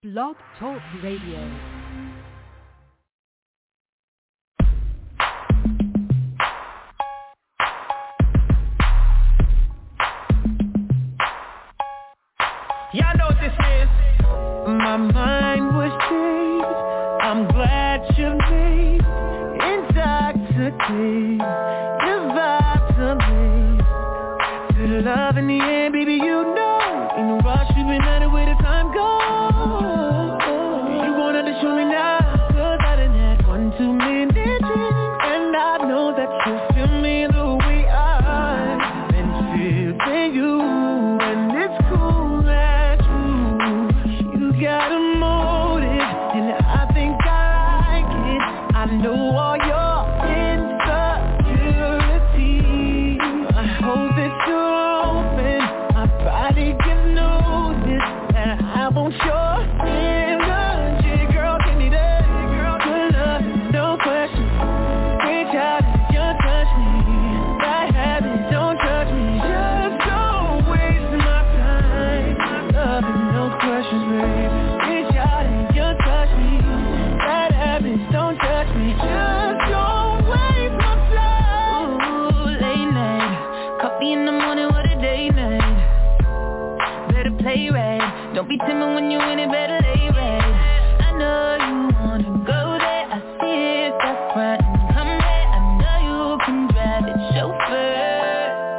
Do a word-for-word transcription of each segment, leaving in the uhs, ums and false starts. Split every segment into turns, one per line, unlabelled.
Blog Talk Radio.
Y'all know what this is. My mind was changed. I'm glad you made intoxicated. Your vibes amazing. To the love in the end, baby, you know. In the rush, we've been at it where the time goes. You wanted to show me now, 'cause I done had one too many drinks, and I know that you feel me the way I've been feeling you. And it's cool that you got a motive, and I think I like it. I know all your insecurities. I hope that you're open. My body can notice that I want your energy. Girl, give me that. Girl, good love, no question. Reach out and just touch me. That habit, don't judge me. Just don't waste my time. Love and no questions, baby. Reach out and just touch me. That habit, don't judge me. Just don't waste my time. Ooh, late night, coffee in the morning, what a day night. Better play right. Don't be timid when you in it, better lay right. I know you wanna go there. I see it, stop front and come there. I know you can drive it, chauffeur.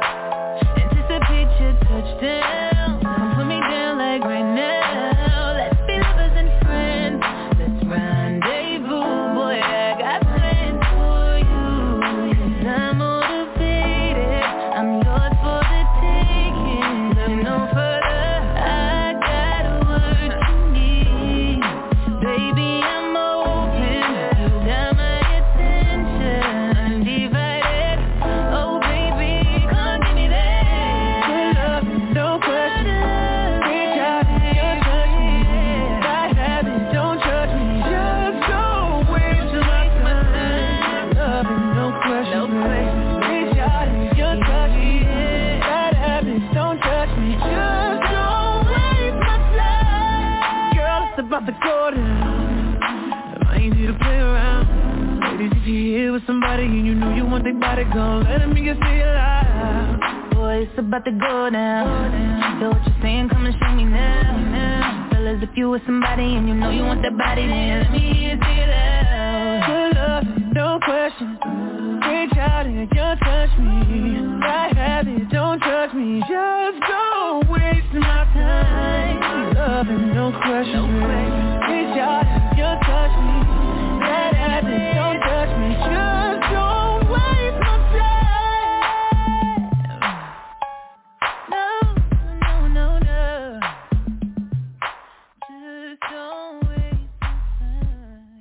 Anticipate your touchdown. Come put me down like right now. Let's be lovers and friends. Let's rendezvous, boy. I got plans for you. 'Cause I'm motivated. I'm yours for the taking. Look no further. I got what you need. Baby, I'm open. You got my attention. Undivided. Oh, baby, come give me that. Good love, no question. Reach out and just touch me. That habit, don't judge me. Just don't waste my time. Love and no question. Reach out and just touch me. That habit, don't judge me. Just don't waste my time. Girl, it's about to go down. I ain't here to play around. Ladies, if you're here with somebody and you know you want their body gone, let me get say it loud. Boy, it's about to go down. So what you saying, come and show me now, now. Fellas, if you with somebody and you know you want that body, then let me hear you say it loud. Good love, no question. Reach out and just touch me. I have it, don't judge me. Just don't waste my time. Love and no question. Reach out and just touch me. That habit, don't touch me. Just don't waste my time. No, no, no, no. Just don't waste my time.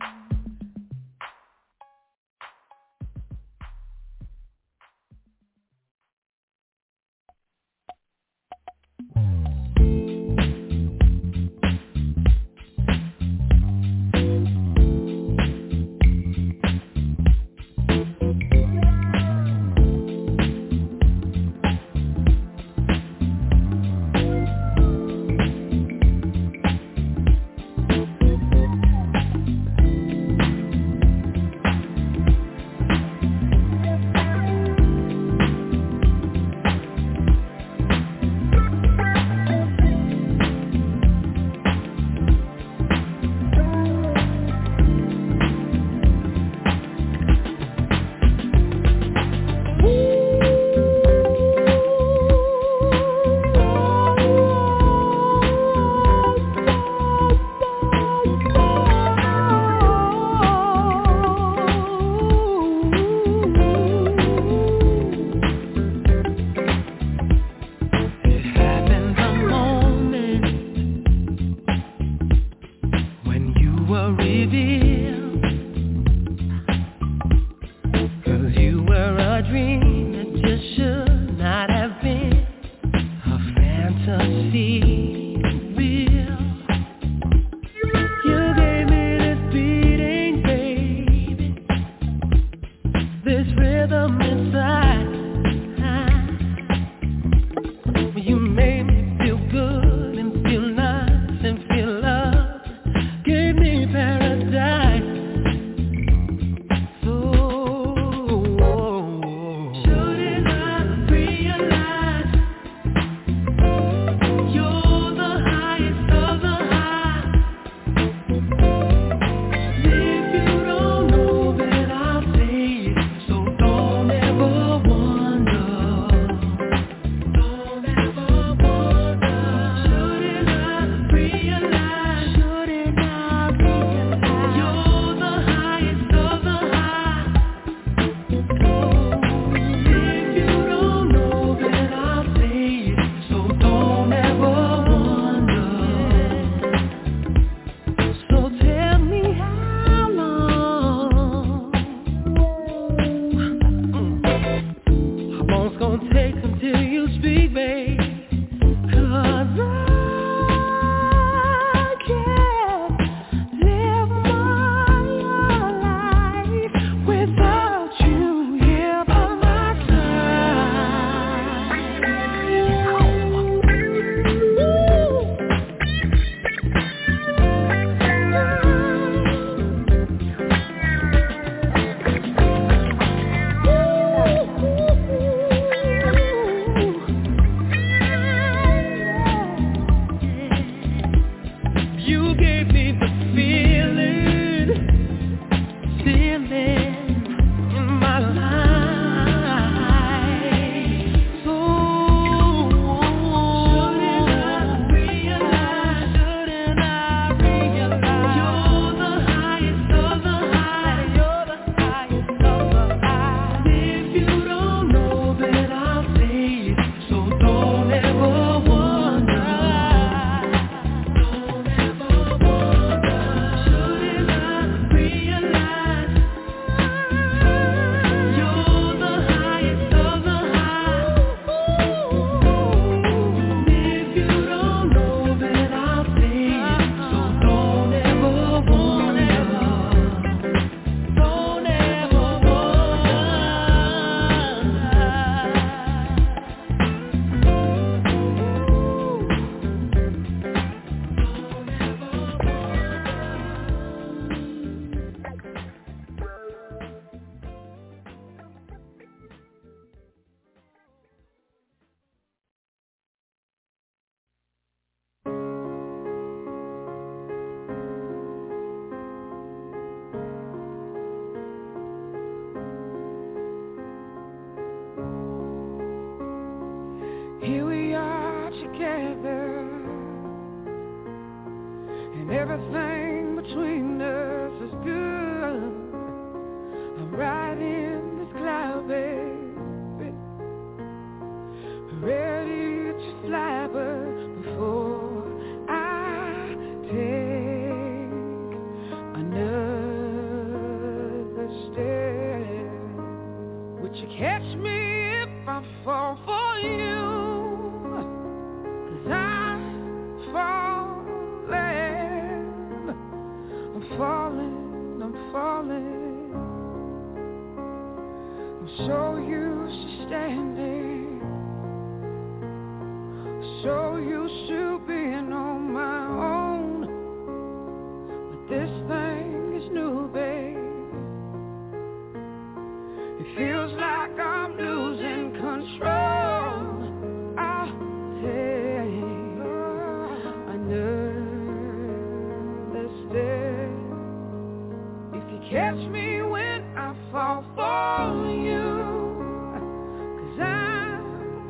You made me feel good and feel nice and feel loved. You gave me the feeling, feeling in my life. So shouldn't I realize, shouldn't I realize you're the highest of the high, you're the highest of the high. If you don't know, then I'll say it, so don't ever wonder. Don't ever wonder. Shouldn't I realize you're the highest of the high? If you don't know, then I'll say it, so don't ever wonder. Don't ever wonder. Here we are together, and everything between us is good. I'm riding this cloud, baby, ready to fly, but before I take another step, would you catch me if I fall for you? 'Cause I'm falling, I'm falling, I'm falling. I'm so used to standing, so used to being on my own, but this thing is new, babe. It feels like I'm losing control. I'll take another step. If you catch me when I fall for you, 'cause I'm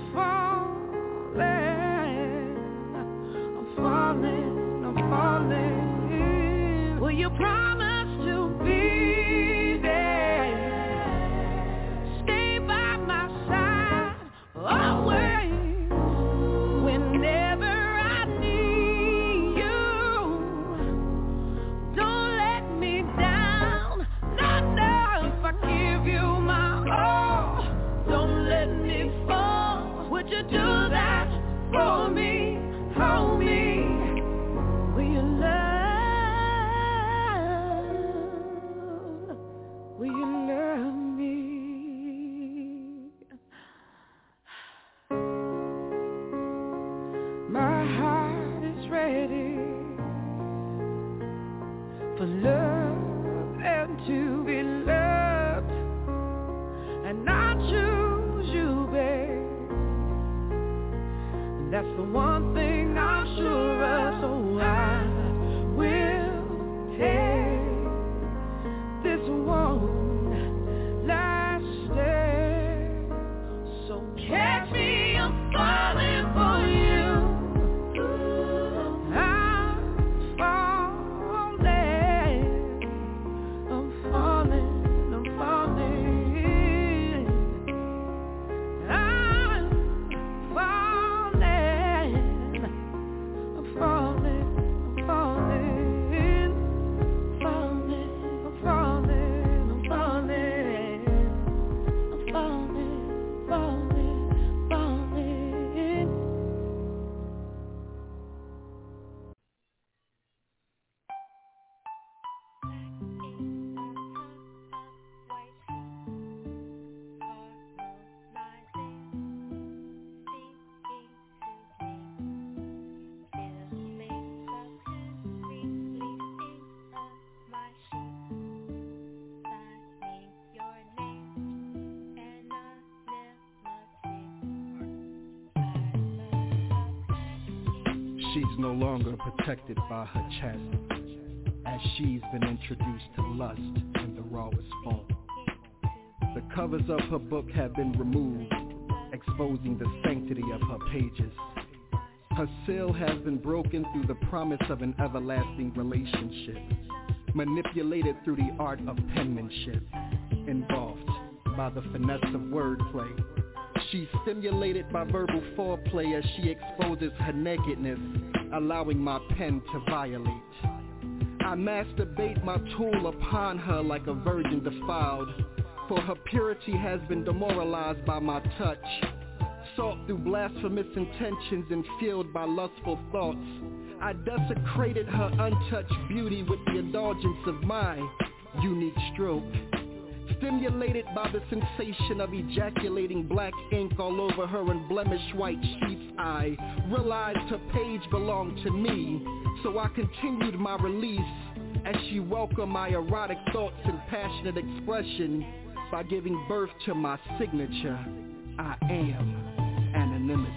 falling, I'm falling, I'm falling. Will you promise to be there? Stay by my side always, whenever I need you. Don't let me down, not now. If I give you my all, don't let me fall. Would you do that for me? Hold me. Will you love? Will you love me? My heart is ready for love and to be loved, and I choose you, babe. That's the one thing I'm sure of, so I will take this one last step. So catch me, I'm falling for you. I'm falling, I'm falling, I'm falling. I'm falling, I'm falling.
She's no longer protected by her chastity, as she's been introduced to lust in the rawest form. The covers of her book have been removed, exposing the sanctity of her pages. Her seal has been broken through the promise of an everlasting relationship, manipulated through the art of penmanship, engulfed by the finesse of wordplay. She's stimulated by verbal foreplay as she exposes her nakedness, allowing my pen to violate. I masturbate my tool upon her like a virgin defiled, for her purity has been demoralized by my touch. Sought through blasphemous intentions and fueled by lustful thoughts, I desecrated her untouched beauty with the indulgence of my unique stroke. Stimulated by the sensation of ejaculating black ink all over her unblemished white sheets, I realized her page belonged to me, so I continued my release as she welcomed my erotic thoughts and passionate expression by giving birth to my signature, I am anonymity.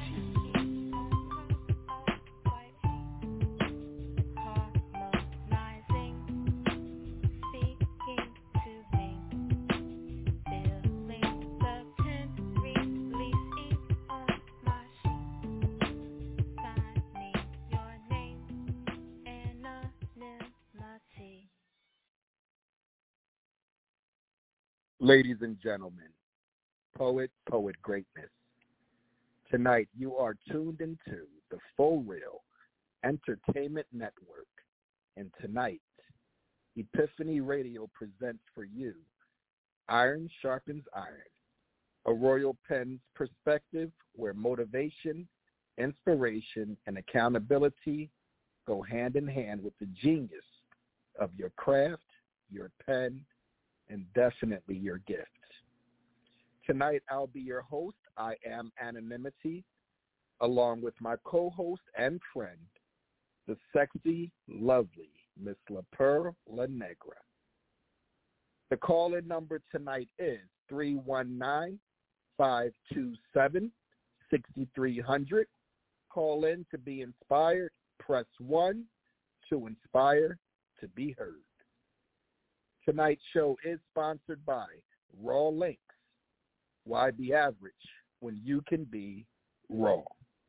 Ladies and gentlemen, poet, poet greatness. Tonight you are tuned into the Full Real Entertainment Network, and tonight Epiphany Radio presents for you Iron Sharpens Iron, a Royal Pen's perspective where motivation, inspiration, and accountability go hand in hand with the genius of your craft, your pen, and definitely your gift. Tonight, I'll be your host. I am Anonymity, along with my co-host and friend, the sexy, lovely Miss La Pearl La Negra. The call-in number tonight is three one nine, five two seven, six three zero zero. Call in to be inspired. Press one to inspire to be heard. Tonight's show is sponsored by Raw Links. Why be average when you can be raw?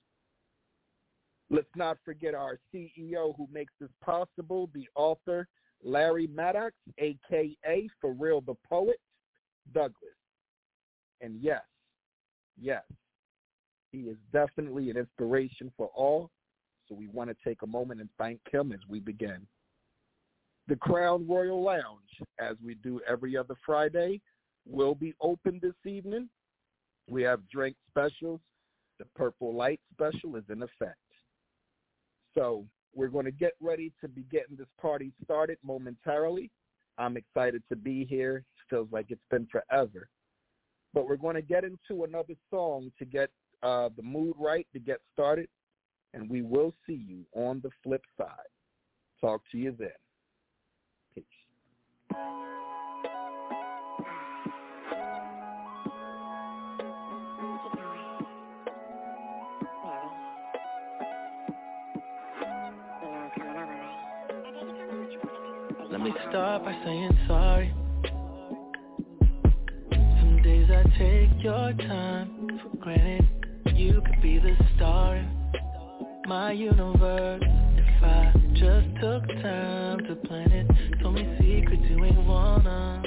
Let's not forget our C E O who makes this possible, the author, Larry Maddox, a k a. For Real the Poet, Douglas. And yes, yes, he is definitely an inspiration for all, so we want to take a moment and thank him as we begin. The Crown Royal Lounge, as we do every other Friday, will be open this evening. We have drink specials. The Purple Light special is in effect. So we're going to get ready to be getting this party started momentarily. I'm excited to be here. It feels like it's been forever. But we're going to get into another song to get uh, the mood right, to get started, and we will see you on the flip side. Talk to you then. Peace.
Let me start by saying sorry. Some days I take your time for granted. You could be the star in my universe if I just took time to plan it. Told me secrets you ain't wanna.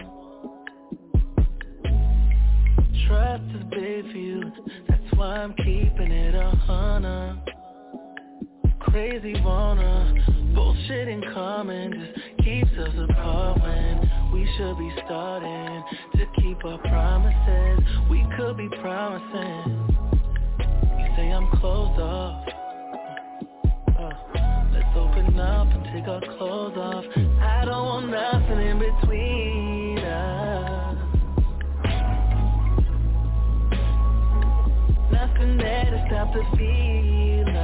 Trust is big for you, that's why I'm keeping it a hundred. Crazy wanna, bullshit in common just keeps us apart when we should be starting to keep our promises. We could be promising. You say I'm closed off. Uh, let's open up and take our clothes off. I don't want nothing in between us. Nothing there to stop the feeling.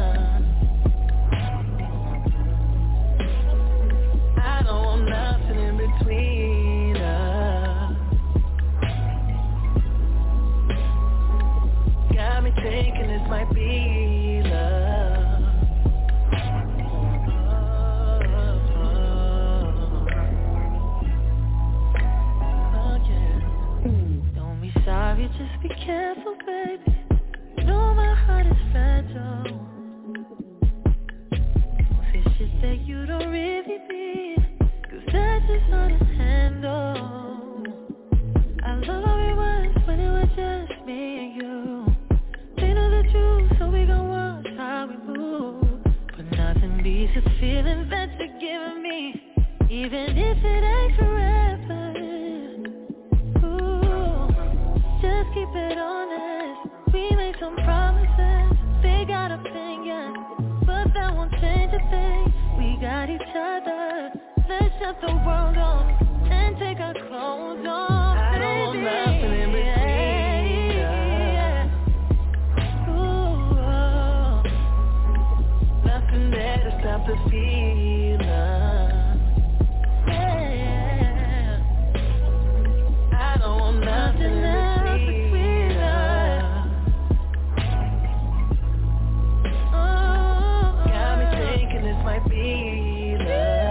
I don't want nothing in between us. Got me thinking this might be love. each other. Let's shut the world off and take our clothes off. I don't want nothing in between us. Ooh, nothing there to stop the feeling. Yeah, I don't want nothing in between us. Oh, got me thinking this might be love.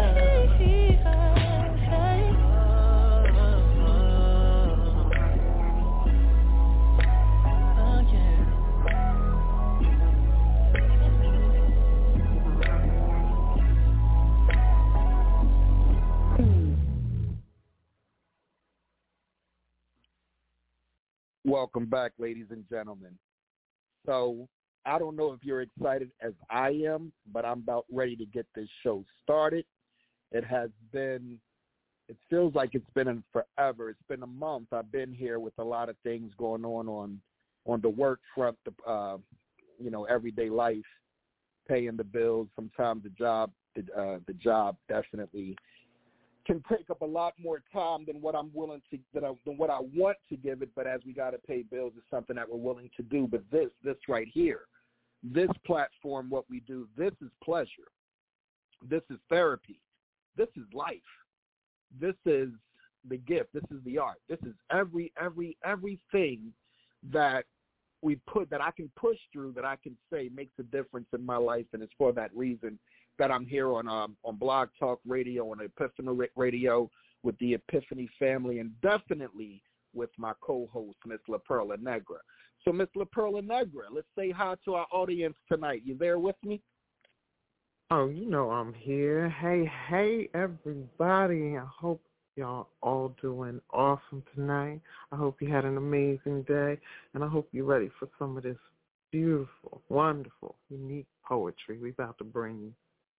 Welcome back, ladies and gentlemen. So I don't know if you're excited as I am, but I'm about ready to get this show started. It has been, it feels like it's been in forever. It's been a month. I've been here with a lot of things going on on, on the work front, the, uh, you know, everyday life, paying the bills. Sometimes the job, the, uh, the job definitely can take up a lot more time than what I'm willing to, that I, than what I want to give it. But as we got to pay bills, it's something that we're willing to do. But this, this right here, this platform, what we do, this is pleasure. This is therapy. This is life. This is the gift. This is the art. This is every, every, everything that we put, that I can push through, that I can say makes a difference in my life. And it's for that reason that I'm here on um, on Blog Talk Radio, on Epiphany Radio, with the Epiphany family, and definitely with my co-host, Miss La Perla Negra. So, Miss La Perla Negra, let's say hi to our audience tonight. You there with me?
Oh, you know I'm here. Hey, hey, everybody. I hope y'all all doing awesome tonight. I hope you had an amazing day, and I hope you're ready for some of this beautiful, wonderful, unique poetry we about to bring you.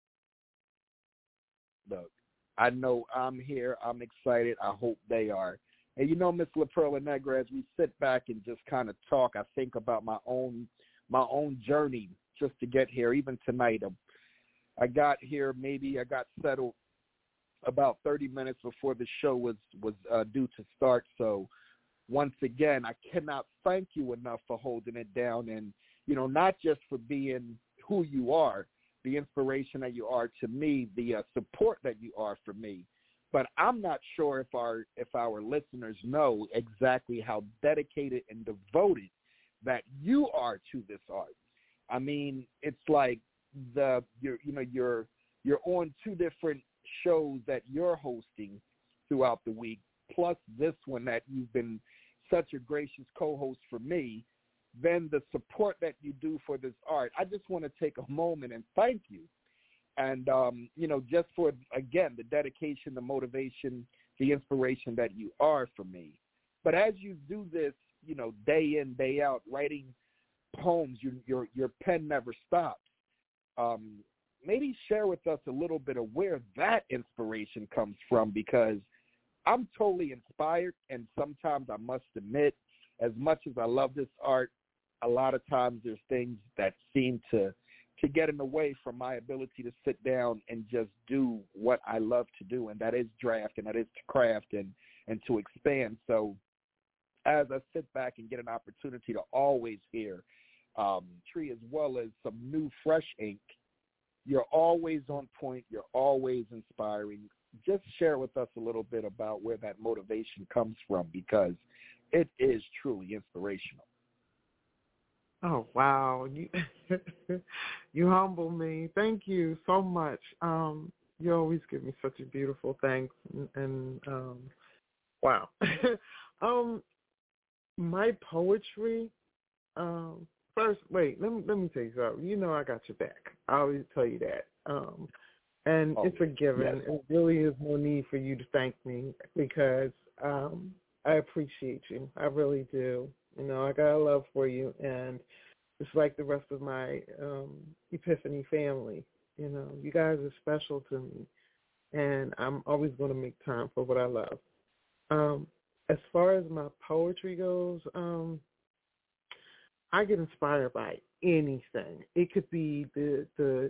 Look, I know I'm here. I'm excited. I hope they are. And you know, Miss La Perla Negra, as we sit back and just kind of talk, I think about my own my own journey just to get here. Even tonight, um, I got here, maybe I got settled about thirty minutes before the show was, was uh, due to start. So once again, I cannot thank you enough for holding it down, and, you know, not just for being who you are, the inspiration that you are to me, the uh, support that you are for me. But I'm not sure if our if our listeners know exactly how dedicated and devoted that you are to this art. I mean, it's like the you're you know you're you're on two different shows that you're hosting throughout the week, plus this one that you've been such a gracious co-host for me. Then the support that you do for this art. I just want to take a moment and thank you. And, um, you know, just for, again, the dedication, the motivation, the inspiration that you are for me. But as you do this, you know, day in, day out, writing poems, you, your your pen never stops. Um, maybe share with us a little bit of where that inspiration comes from, because I'm totally inspired, and sometimes I must admit, as much as I love this art, a lot of times there's things that seem to to get in the way from my ability to sit down and just do what I love to do, and that is draft, and that is to craft and, and to expand. So as I sit back and get an opportunity to always hear um, Tree as well as some new, fresh ink, you're always on point. You're always inspiring. Just share with us a little bit about where that motivation comes from, because it is truly inspirational.
Oh, wow. You you humble me. Thank you so much. Um, you always give me such a beautiful thanks. And, and um, wow. um, my poetry, um, first, wait, let me, let me tell you something. You know I got your back. I always tell you that. Um, and oh, it's a given. Yes. It really is no need for you to thank me, because um, I appreciate you. I really do. You know, I got a love for you, and it's like the rest of my um, Epiphany family. You know, you guys are special to me, and I'm always going to make time for what I love. Um, as far as my poetry goes, um, I get inspired by anything. It could be the the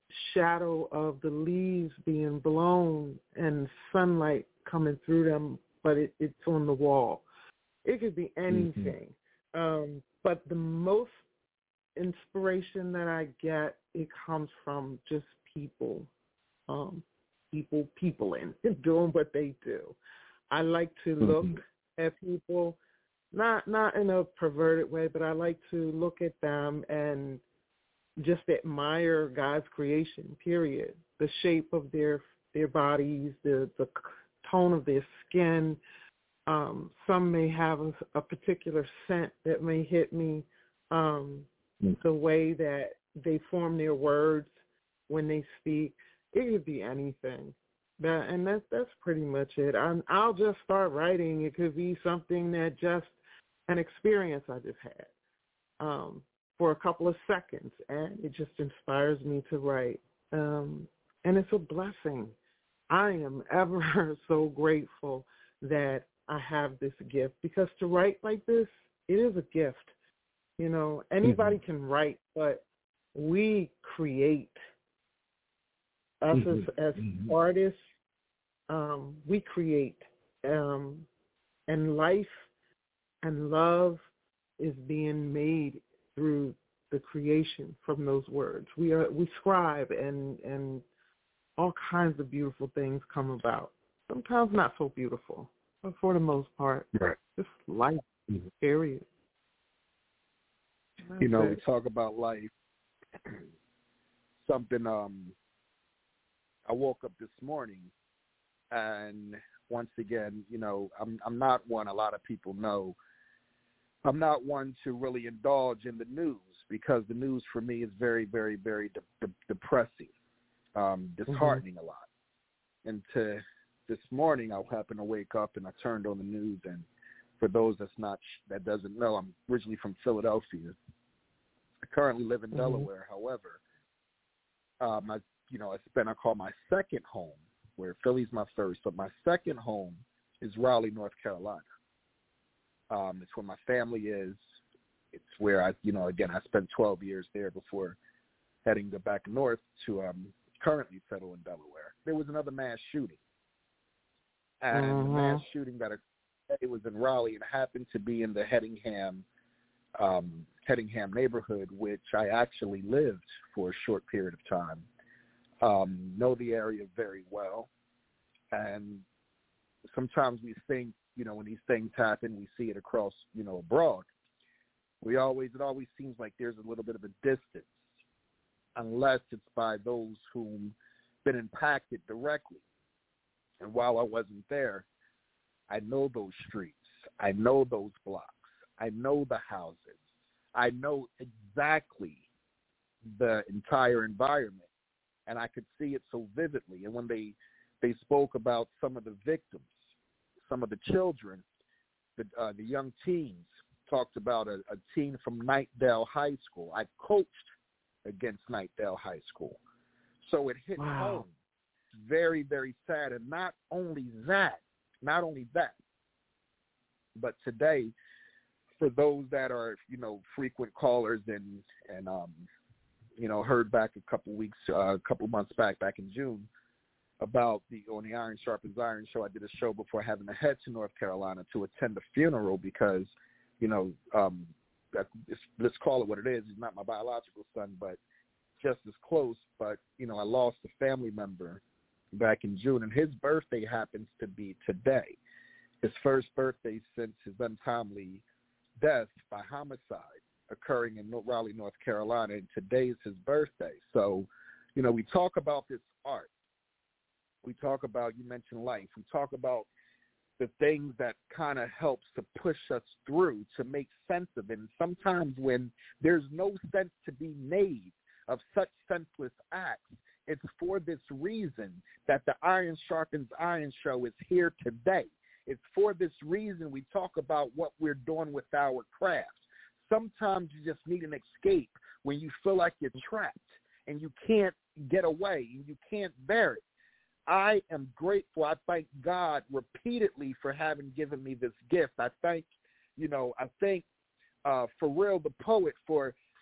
shadow of the leaves being blown and sunlight coming through them, but it, it's on the wall. It could be anything. Mm-hmm. Um, but the most inspiration that I get, it comes from just people, um, people, peopling, doing what they do. I like to look mm-hmm. at people, not not in a perverted way, but I like to look at them and just admire God's creation, period. The shape of their their bodies, the, the tone of their skin. Um, some may have a, a particular scent that may hit me. Um, mm. The way that they form their words when they speak. It could be anything. That, and that's, that's pretty much it. I'm, I'll just start writing. It could be something that just an experience I just had. Um, for a couple of seconds, and it just inspires me to write. Um, and it's a blessing. I am ever so grateful that I have this gift, because to write like this, it is a gift. You know, anybody mm-hmm. can write, but we create. Us mm-hmm. as, as mm-hmm. artists, um, we create. Um, and life and love is being made through the creation from those words. We are we scribe, and and all kinds of beautiful things come about. Sometimes not so beautiful, but for the most part,
right.
Just life, mm-hmm. period.
That's you know, it. We talk about life. Something um, I woke up this morning, and once again, you know, I'm I'm not one. A lot of people know. I'm not one to really indulge in the news, because the news for me is very, very, very de- de- depressing, um, disheartening mm-hmm. a lot. And to this morning, I happened to wake up and I turned on the news. And for those that's not that doesn't know, I'm originally from Philadelphia. I currently live in mm-hmm. Delaware. However, um, I you know I spent I call my second home, where Philly's my first, but my second home is Raleigh, North Carolina. Um, it's where my family is. It's where I, you know, again, I spent twelve years there before heading to back north to um, currently settle in Delaware. There was another mass shooting. And uh-huh. the mass shooting that occurred, it was in Raleigh, and happened to be in the Hedingham, um, Hedingham neighborhood, which I actually lived for a short period of time. Um, know the area very well. And sometimes we think, you know, when these things happen, we see it across, you know, abroad. We always, it always seems like there's a little bit of a distance, unless it's by those whom been impacted directly. And while I wasn't there, I know those streets. I know those blocks. I know the houses. I know exactly the entire environment, and I could see it so vividly. And when they, they spoke about some of the victims, some of the children, the, uh, the young teens, talked about a, a teen from Knightdale High School. I coached against Knightdale High School. So it hit wow. home. Very, very sad. And not only that, not only that, but today, for those that are, you know, frequent callers and, and um, you know, heard back a couple weeks, uh, a couple months back, back in June, about the on the Iron Sharpens Iron show. I did a show before having to head to North Carolina to attend a funeral because, you know, um, that, let's call it what it is. He's not my biological son, but just as close. But, you know, I lost a family member back in June, and his birthday happens to be today. His first birthday since his untimely death by homicide occurring in Raleigh, North Carolina, and today is his birthday. So, you know, we talk about this art. We talk about, you mentioned life. We talk about the things that kind of helps to push us through, to make sense of it. And sometimes when there's no sense to be made of such senseless acts, it's for this reason that the Iron Sharpens Iron show is here today. It's for this reason we talk about what we're doing with our craft. Sometimes you just need an escape when you feel like you're trapped and you can't get away and you can't bear it. I am grateful. I thank God repeatedly for having given me this gift. I thank, you know, I thank uh, Pharrell the poet for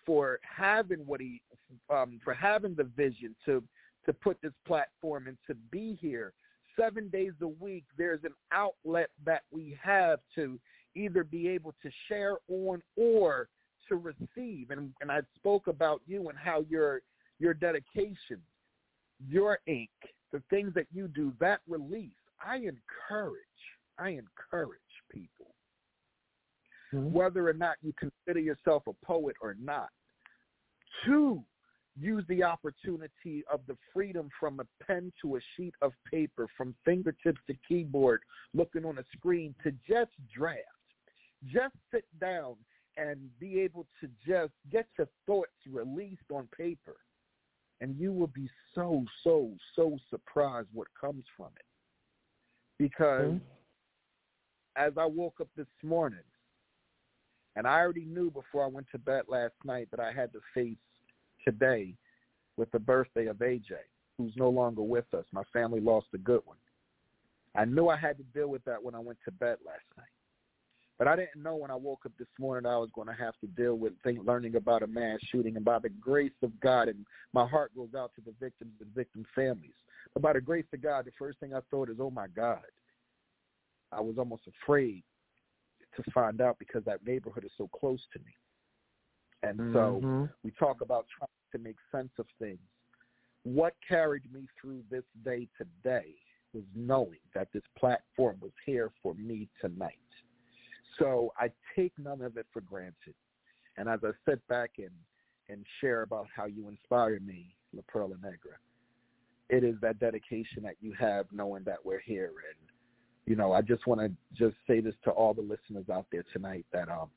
for having what he, um, for having the vision to to put this platform and to be here seven days a week. There's an outlet that we have to either be able to share on or to receive. And and I spoke about you and how your your dedication, your ink, the things that you do, that release. I encourage, I encourage people, mm-hmm. whether or not you consider yourself a poet or not, to use the opportunity of the freedom from a pen to a sheet of paper, from fingertips to keyboard, looking on a screen, to just draft. Just sit down and be able to just get your thoughts released on paper. And you will be so, so, so surprised what comes from it. Because mm-hmm. as I woke up this morning, and I already knew before I went to bed last night that I had to face today with the birthday of A J, who's no longer with us. My family lost a good one. I knew I had to deal with that when I went to bed last night. But I didn't know when I woke up this morning I was going to have to deal with think, learning about a mass shooting. And by the grace of God, and my heart goes out to the victims and victim families. But by the grace of God, the first thing I thought is, oh, my God. I was almost afraid to find out because that neighborhood is so close to me. And mm-hmm. so we talk about trying to make sense of things. What carried me through this day today was knowing that this platform was here for me tonight. So I take none of it for granted. And as I sit back and, and share about how you inspire me, La Perla Negra, it is that dedication that you have knowing that we're here. And, you know, I just want to just say this to all the listeners out there tonight that um,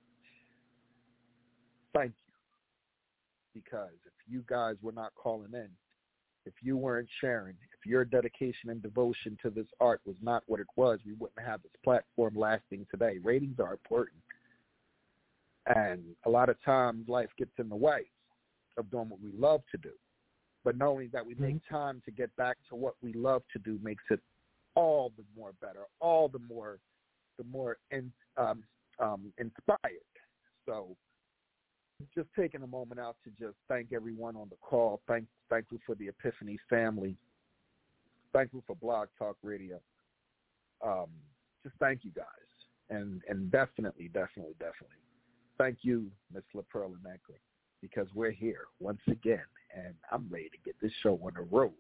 thank you. Because if you guys were not calling in, if you weren't sharing, if your dedication and devotion to this art was not what it was, we wouldn't have this platform lasting today. Ratings are important. And a lot of times life gets in the way of doing what we love to do. But knowing that we make time to get back to what we love to do makes it all the more better, all the more the more in, um, um, inspired. So just taking a moment out to just thank everyone on the call. Thank, thankful for the Epiphany family. Thankful for Blog Talk Radio. Um, just thank you guys. And and definitely, definitely, definitely thank you, Miss La Perla Negra, because we're here once again, and I'm ready to get this show on the road.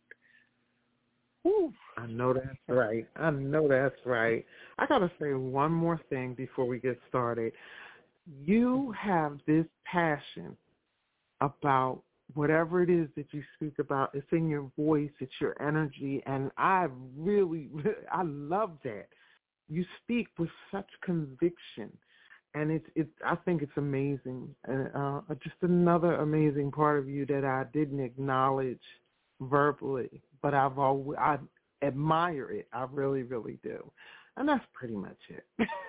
Whew. I know that's right. I know that's right. I got to say one more thing before we get started. You have this passion about whatever it is that you speak about. It's in your voice. It's your energy. And I really, I love that. You speak with such conviction. And it's, it's, I think it's amazing. And uh, just another amazing part of you that I didn't acknowledge verbally, but I've always, I admire it. I really, really do. And that's pretty much it.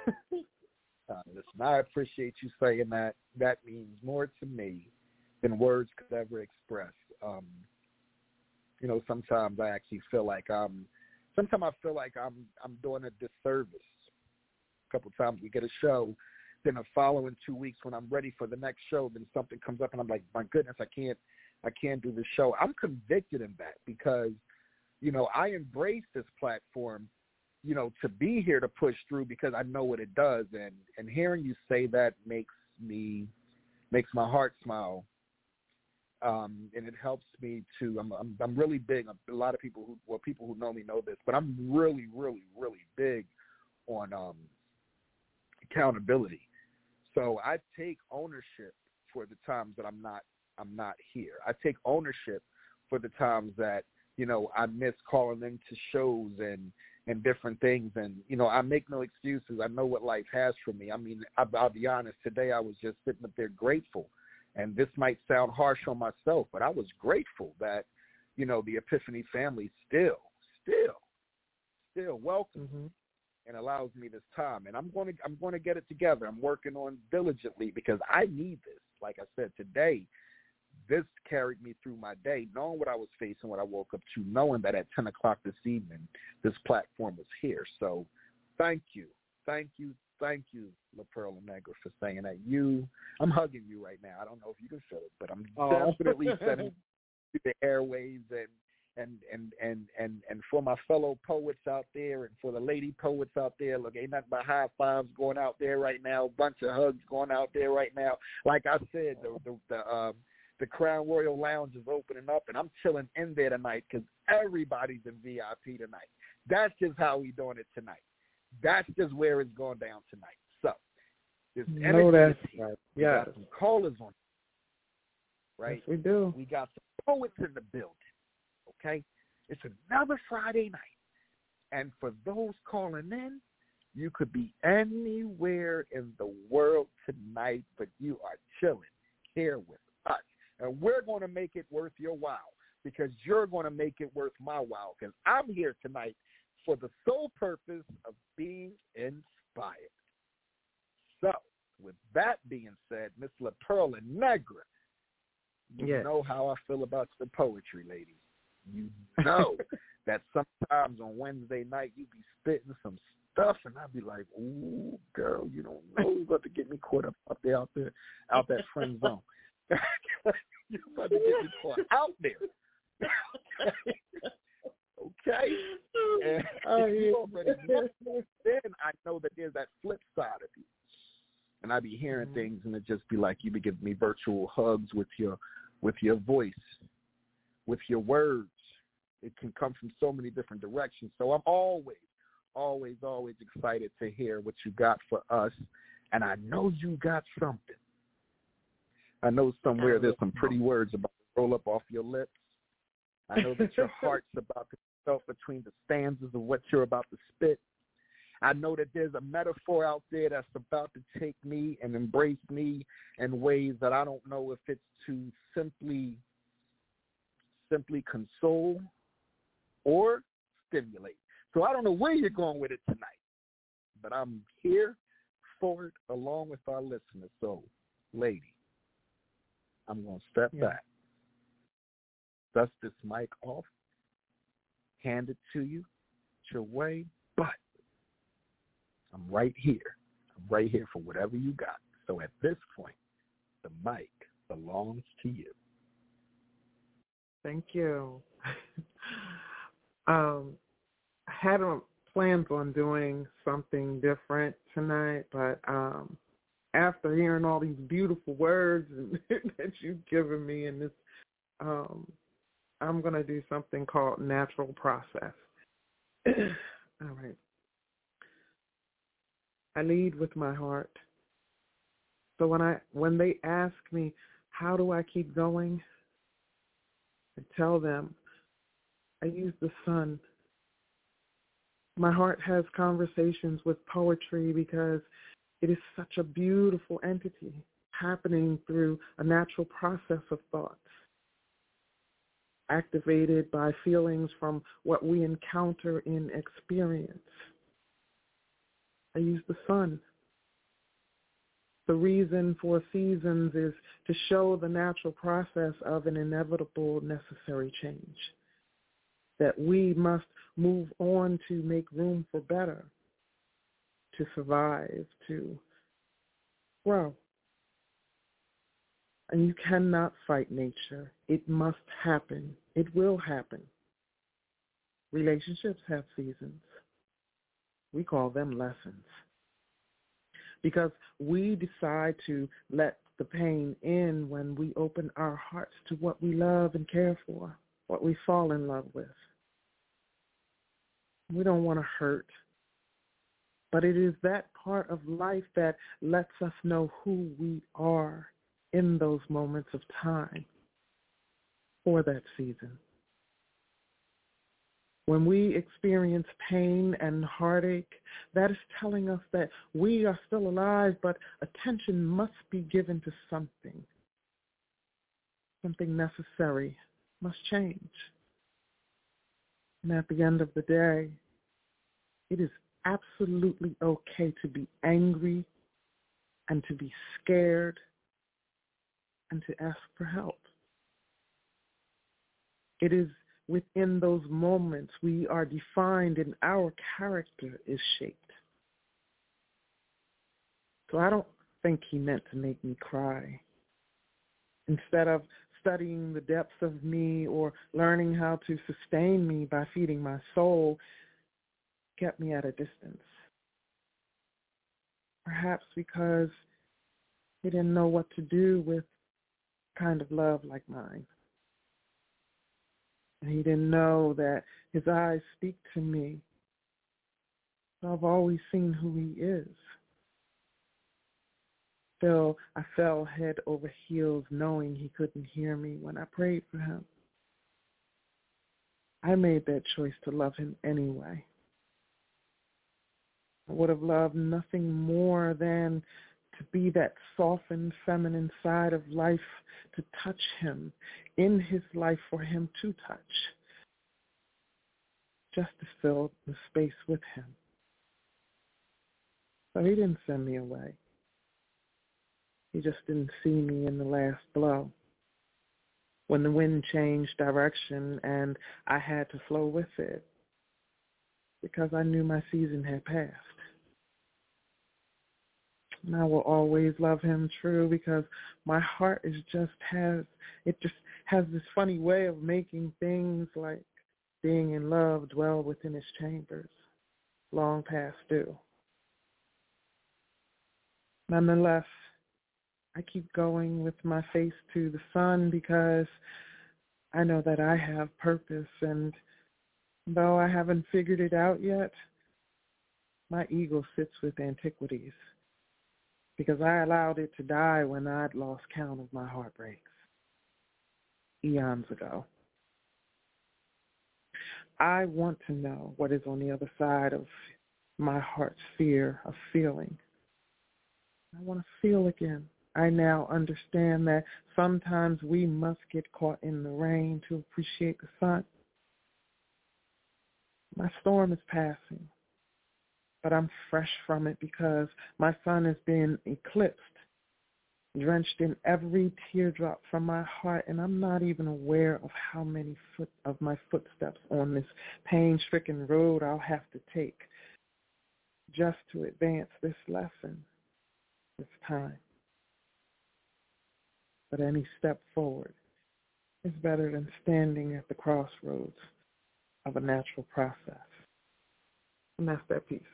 uh, listen, I appreciate you saying that. That means more to me than words could ever express. Um, you know, sometimes I actually feel like I'm, sometimes I feel like I'm, I'm doing a disservice. A couple times we get a show, then the following two weeks when I'm ready for the next show, then something comes up and I'm like, my goodness, I can't, I can't do the show. I'm convicted in that because, you know, I embrace this platform, you know, to be here to push through because I know what it does. And, and hearing you say that makes me, makes my heart smile. Um, and it helps me to, I'm, I'm, I'm really big. A lot of people who, well, people who know me know this, but I'm really, really, really big on um, accountability. So I take ownership for the times that I'm not, I'm not here. I take ownership for the times that, you know, I miss calling into shows and, and different things. And, you know, I make no excuses. I know what life has for me. I mean, I'll, I'll be honest. Today I was just sitting up there grateful. And this might sound harsh on myself, but I was grateful that, you know, the Epiphany family still, still, still welcomes mm-hmm. and allows me this time. And I'm going to, I'm going to get it together. I'm working on diligently because I need this. Like I said, today, this carried me through my day, knowing what I was facing when I woke up to, knowing that at ten o'clock this evening, this platform was here. So thank you. Thank you. thank you, La Perla Negra, for saying that. You, I'm hugging you right now. I don't know if you can feel it, but I'm
Oh.
definitely sending you the airwaves and and and and and and for my fellow poets out there and for the lady poets out there. Look, ain't nothing but high fives going out there right now. A bunch of hugs going out there right now. Like I said, the the the, um, the Crown Royal Lounge is opening up, and I'm chilling in there tonight because everybody's in V I P tonight. That's just how we doing it tonight. That's just where it's going down tonight. So, this
No,
energy
that's
is here.
right.
We
Yes.
got some callers on, right?
Yes, we do.
We got some poets in the building, okay? It's another Friday night. And for those calling in, you could be anywhere in the world tonight, but you are chilling here with us. And we're going to make it worth your while because you're going to make it worth my while because I'm here tonight for the sole purpose of being inspired. So, with that being said, Miss La Perla Negra, you
Yes.
know how I feel about the poetry, ladies. You know that sometimes on Wednesday night you be spitting some stuff, and I be like, "Ooh, girl, you don't know you're about to get me caught up out there, out there, out that friend zone. You're about to get me caught out there." Okay? And
Oh,
if
yeah.
you already know, then I know that there's that flip side of you. And I be hearing
Mm-hmm.
things, and it just be like you be giving me virtual hugs with your with your voice, with your words. It can come from so many different directions. So I'm always, always, always excited to hear what you got for us. And I know you got something. I know somewhere there's some pretty words about to roll up off your lips. I know that your heart's about to melt between the stanzas of what you're about to spit. I know that there's a metaphor out there that's about to take me and embrace me in ways that I don't know if it's to simply, simply console or stimulate. So I don't know where you're going with it tonight, but I'm here for it along with our listeners. So, lady, I'm going to step
Yeah.
back, dust this mic off, hand it to you, it's your way, but I'm right here. I'm right here for whatever you got. So at this point, the mic belongs to you.
Thank you. um, I had um, plans on doing something different tonight, but um, after hearing all these beautiful words and that you've given me in this, um, I'm going to do something called natural process. All right. I lead with my heart. So when I when they ask me, how do I keep going? I tell them, I use the sun. My heart has conversations with poetry because it is such a beautiful entity happening through a natural process of thoughts, activated by feelings from what we encounter in experience. I use the sun. The reason for seasons is to show the natural process of an inevitable, necessary change, that we must move on to make room for better, to survive, to grow. And you cannot fight nature. It must happen. It will happen. Relationships have seasons. We call them lessons. Because we decide to let the pain in when we open our hearts to what we love and care for, what we fall in love with. We don't want to hurt, but it is that part of life that lets us know who we are in those moments of time for that season. When we experience pain and heartache, that is telling us that we are still alive, but attention must be given to something. Something necessary must change. And at the end of the day, it is absolutely okay to be angry and to be scared and to ask for help. It is within those moments we are defined and our character is shaped. So I don't think he meant to make me cry. Instead of studying the depths of me or learning how to sustain me by feeding my soul, he kept me at a distance. Perhaps because he didn't know what to do with a kind of love like mine. And he didn't know that his eyes speak to me. So I've always seen who he is. Still, I fell head over heels knowing he couldn't hear me when I prayed for him. I made that choice to love him anyway. I would have loved nothing more than to be that softened feminine side of life, to touch him, in his life for him to touch, just to fill the space with him. So he didn't send me away. He just didn't see me in the last blow, when the wind changed direction and I had to flow with it, because I knew my season had passed. And I will always love him true, because my heart is just has, it just has this funny way of making things like being in love dwell within its chambers, long past due. Nonetheless, I keep going with my face to the sun, because I know that I have purpose, and though I haven't figured it out yet, my ego sits with antiquities, because I allowed it to die when I'd lost count of my heartbreaks, eons ago. I want to know what is on the other side of my heart's fear of feeling. I want to feel again. I now understand that sometimes we must get caught in the rain to appreciate the sun. My storm is passing, but I'm fresh from it, because my sun has been eclipsed, drenched in every teardrop from my heart, and I'm not even aware of how many foot of my footsteps on this pain-stricken road I'll have to take just to advance this lesson, this time. But any step forward is better than standing at the crossroads of a natural process. And that's that piece.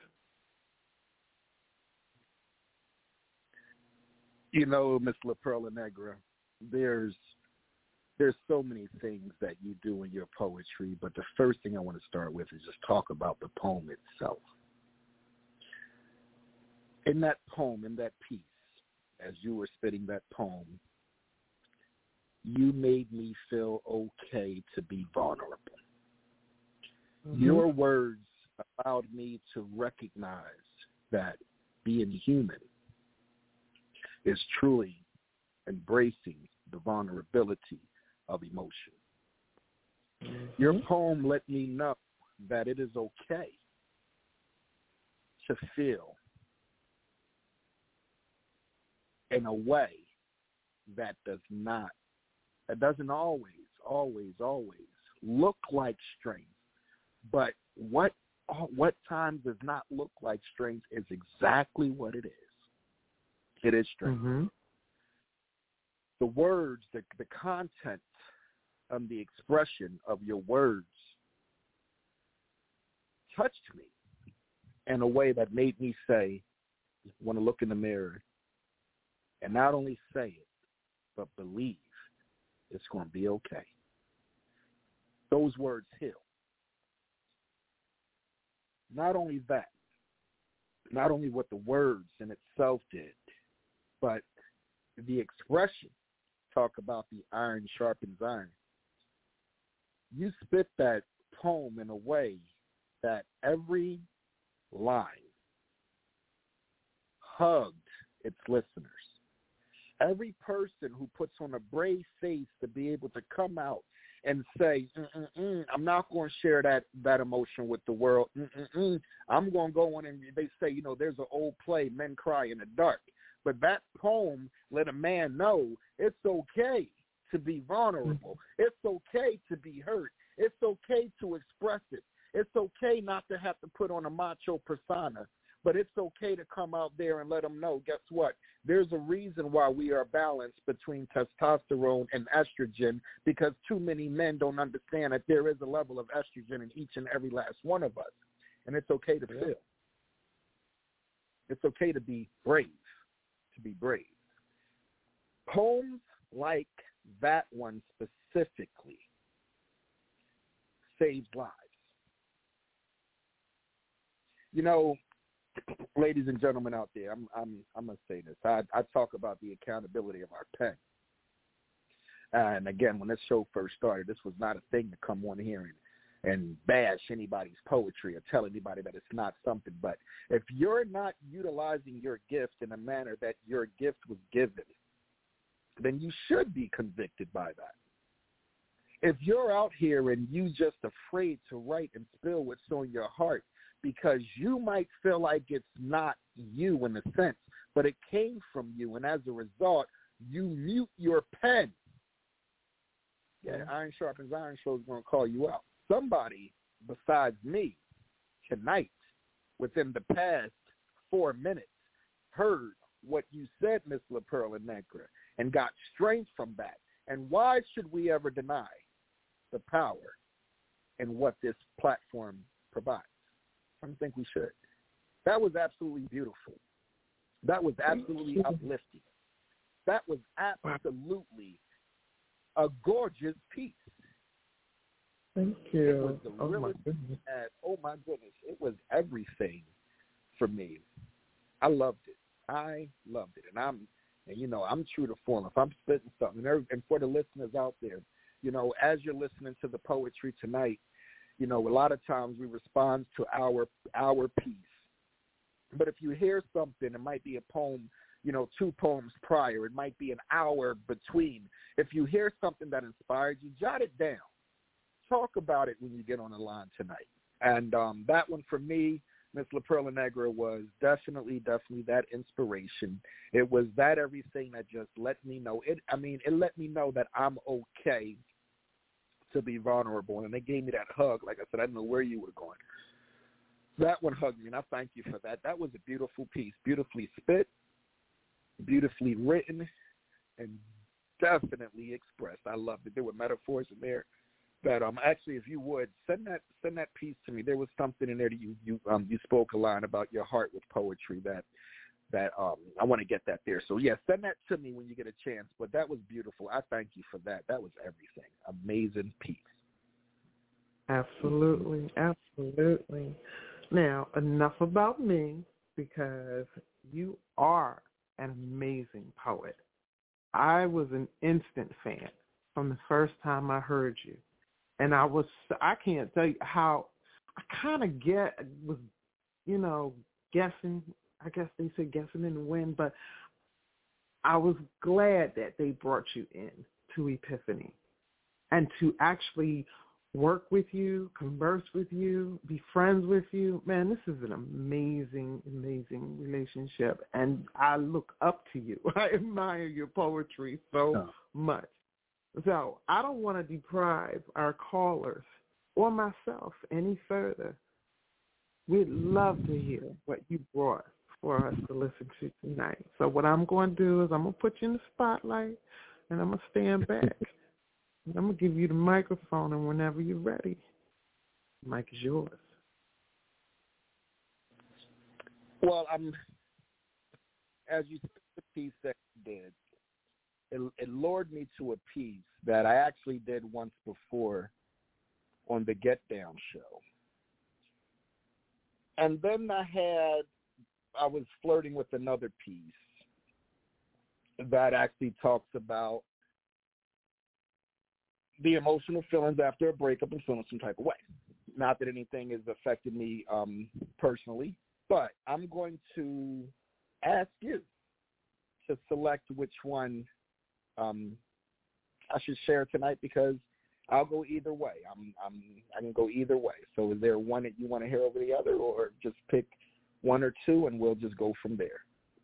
You know, Miss La Perla Negra, there's there's so many things that you do in your poetry, but the first thing I want to start with is just talk about the poem itself. In that poem, in that piece, as you were spitting that poem, you made me feel okay to be vulnerable. Mm-hmm. Your words allowed me to recognize that being human is truly embracing the vulnerability of emotion. Mm-hmm. Your poem let me know that it is okay to feel in a way that does not, that doesn't always, always, always look like strength. But what what times does not look like strength is exactly what it is. It is strength. Mm-hmm. The words, the, the content, um, the expression of your words touched me in a way that made me say, want to look in the mirror and not only say it, but believe it's going to be okay. Those words heal. Not only that, not only what the words in itself did, but the expression, talk about the iron sharpens iron. You spit that poem in a way that every line hugged its listeners. Every person who puts on a brave face to be able to come out and say, Mm-mm-mm, I'm not going to share that, that emotion with the world. Mm-mm-mm. I'm going to go on and they say, you know, there's an old play, Men Cry in the Dark. But that poem let a man know it's okay to be vulnerable. It's okay to be hurt. It's okay to express it. It's okay not to have to put on a macho persona, But it's okay to come out there and let them know, guess what? There's a reason why we are balanced between testosterone and estrogen, because too many men don't understand that there is a level of estrogen in each and every last one of us. And it's okay to
yeah.
feel. It's okay to be brave, to be brave. Poems like that one specifically saves lives. You know, ladies and gentlemen out there, I'm I'm I'm gonna say this. I I talk about the accountability of our pen. And again, when this show first started, this was not a thing to come on here and, and bash anybody's poetry or tell anybody that it's not something. But if you're not utilizing your gift in a manner that your gift was given, then you should be convicted by that. If you're out here and you just afraid to write and spill what's on your heart because you might feel like it's not you in a sense, but it came from you, and as a result, you mute your pen. Yeah, Iron Sharpens Iron show is going to call you out. Somebody besides me tonight, within the past four minutes, heard what you said, Miss La Perla Negra, and got strength from that. And why should we ever deny the power and what this platform provides? I don't think we should. That was absolutely beautiful. That was absolutely uplifting. That was absolutely a gorgeous piece.
Thank you.
It was the
oh,
realest,
my goodness.
and, oh my goodness, it was everything for me. I loved it. I loved it, and I'm, and you know, I'm true to form. If I'm spitting something, and for the listeners out there, you know, as you're listening to the poetry tonight, you know, a lot of times we respond to our our piece. But if you hear something, it might be a poem, you know, two poems prior. It might be an hour between. If you hear something that inspired you, jot it down. Talk about it when you get on the line tonight. And um, that one for me, Miss La Perla Negra, was definitely, definitely that inspiration. It was that everything that just let me know. It. I mean, it let me know that I'm okay to be vulnerable. And they gave me that hug. Like I said, I didn't know where you were going. That one hugged me, and I thank you for that. That was a beautiful piece, beautifully spit, beautifully written, and definitely expressed. I loved it. There were metaphors in there that um actually, if you would send that send that piece to me. There was something in there that you you um you spoke a line about your heart with poetry that that um I want to get that there. So yeah, send that to me when you get a chance. But that was beautiful. I thank you for that. That was everything. Amazing piece.
Absolutely, absolutely. Now, enough about me, because you are an amazing poet. I was an instant fan from the first time I heard you. And I was, I can't tell you how, I kind of get, was, you know, guessing, I guess they say guessing in the wind, but I was glad that they brought you in to Epiphany and to actually work with you, converse with you, be friends with you. Man, this is an amazing, amazing relationship, and I look up to you. I admire your poetry so oh. much. So I don't want to deprive our callers or myself any further. We'd love to hear what you brought for us to listen to tonight. So what I'm going to do is I'm going to put you in the spotlight, and I'm going to stand back. I'm going to give you the microphone, and whenever you're ready, the mic is yours.
Well, I'm, as you said, the piece that you did, it, it lured me to a piece that I actually did once before on the Get Down show. And then I had, I was flirting with another piece that actually talks about the emotional feelings after a breakup and feeling some type of way. Not that anything has affected me um, personally, but I'm going to ask you to select which one um, I should share tonight, because I'll go either way. I'm, I'm, I can go either way. So is there one that you want to hear over the other, or just pick one or two and we'll just go from there?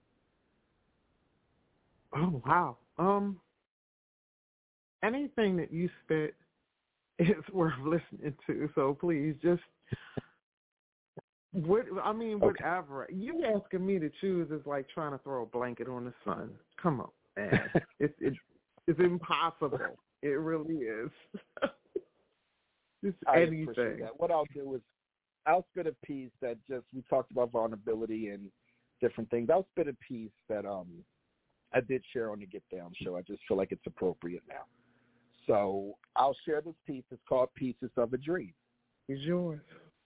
Oh, wow. Um. Anything that you spit is worth listening to, so please just What I mean,
Okay.
whatever. You asking me to choose is like trying to throw a blanket on the sun. Come on, man. it's it, it's impossible. It really is. It's
I
anything.
appreciate that. What I'll do is I'll spit a piece that just we talked about vulnerability and different things. I'll spit a piece that um I did share on the Get Down show. I just feel like it's appropriate now. So I'll share this piece. It's called Pieces of a Dream.
It's yours.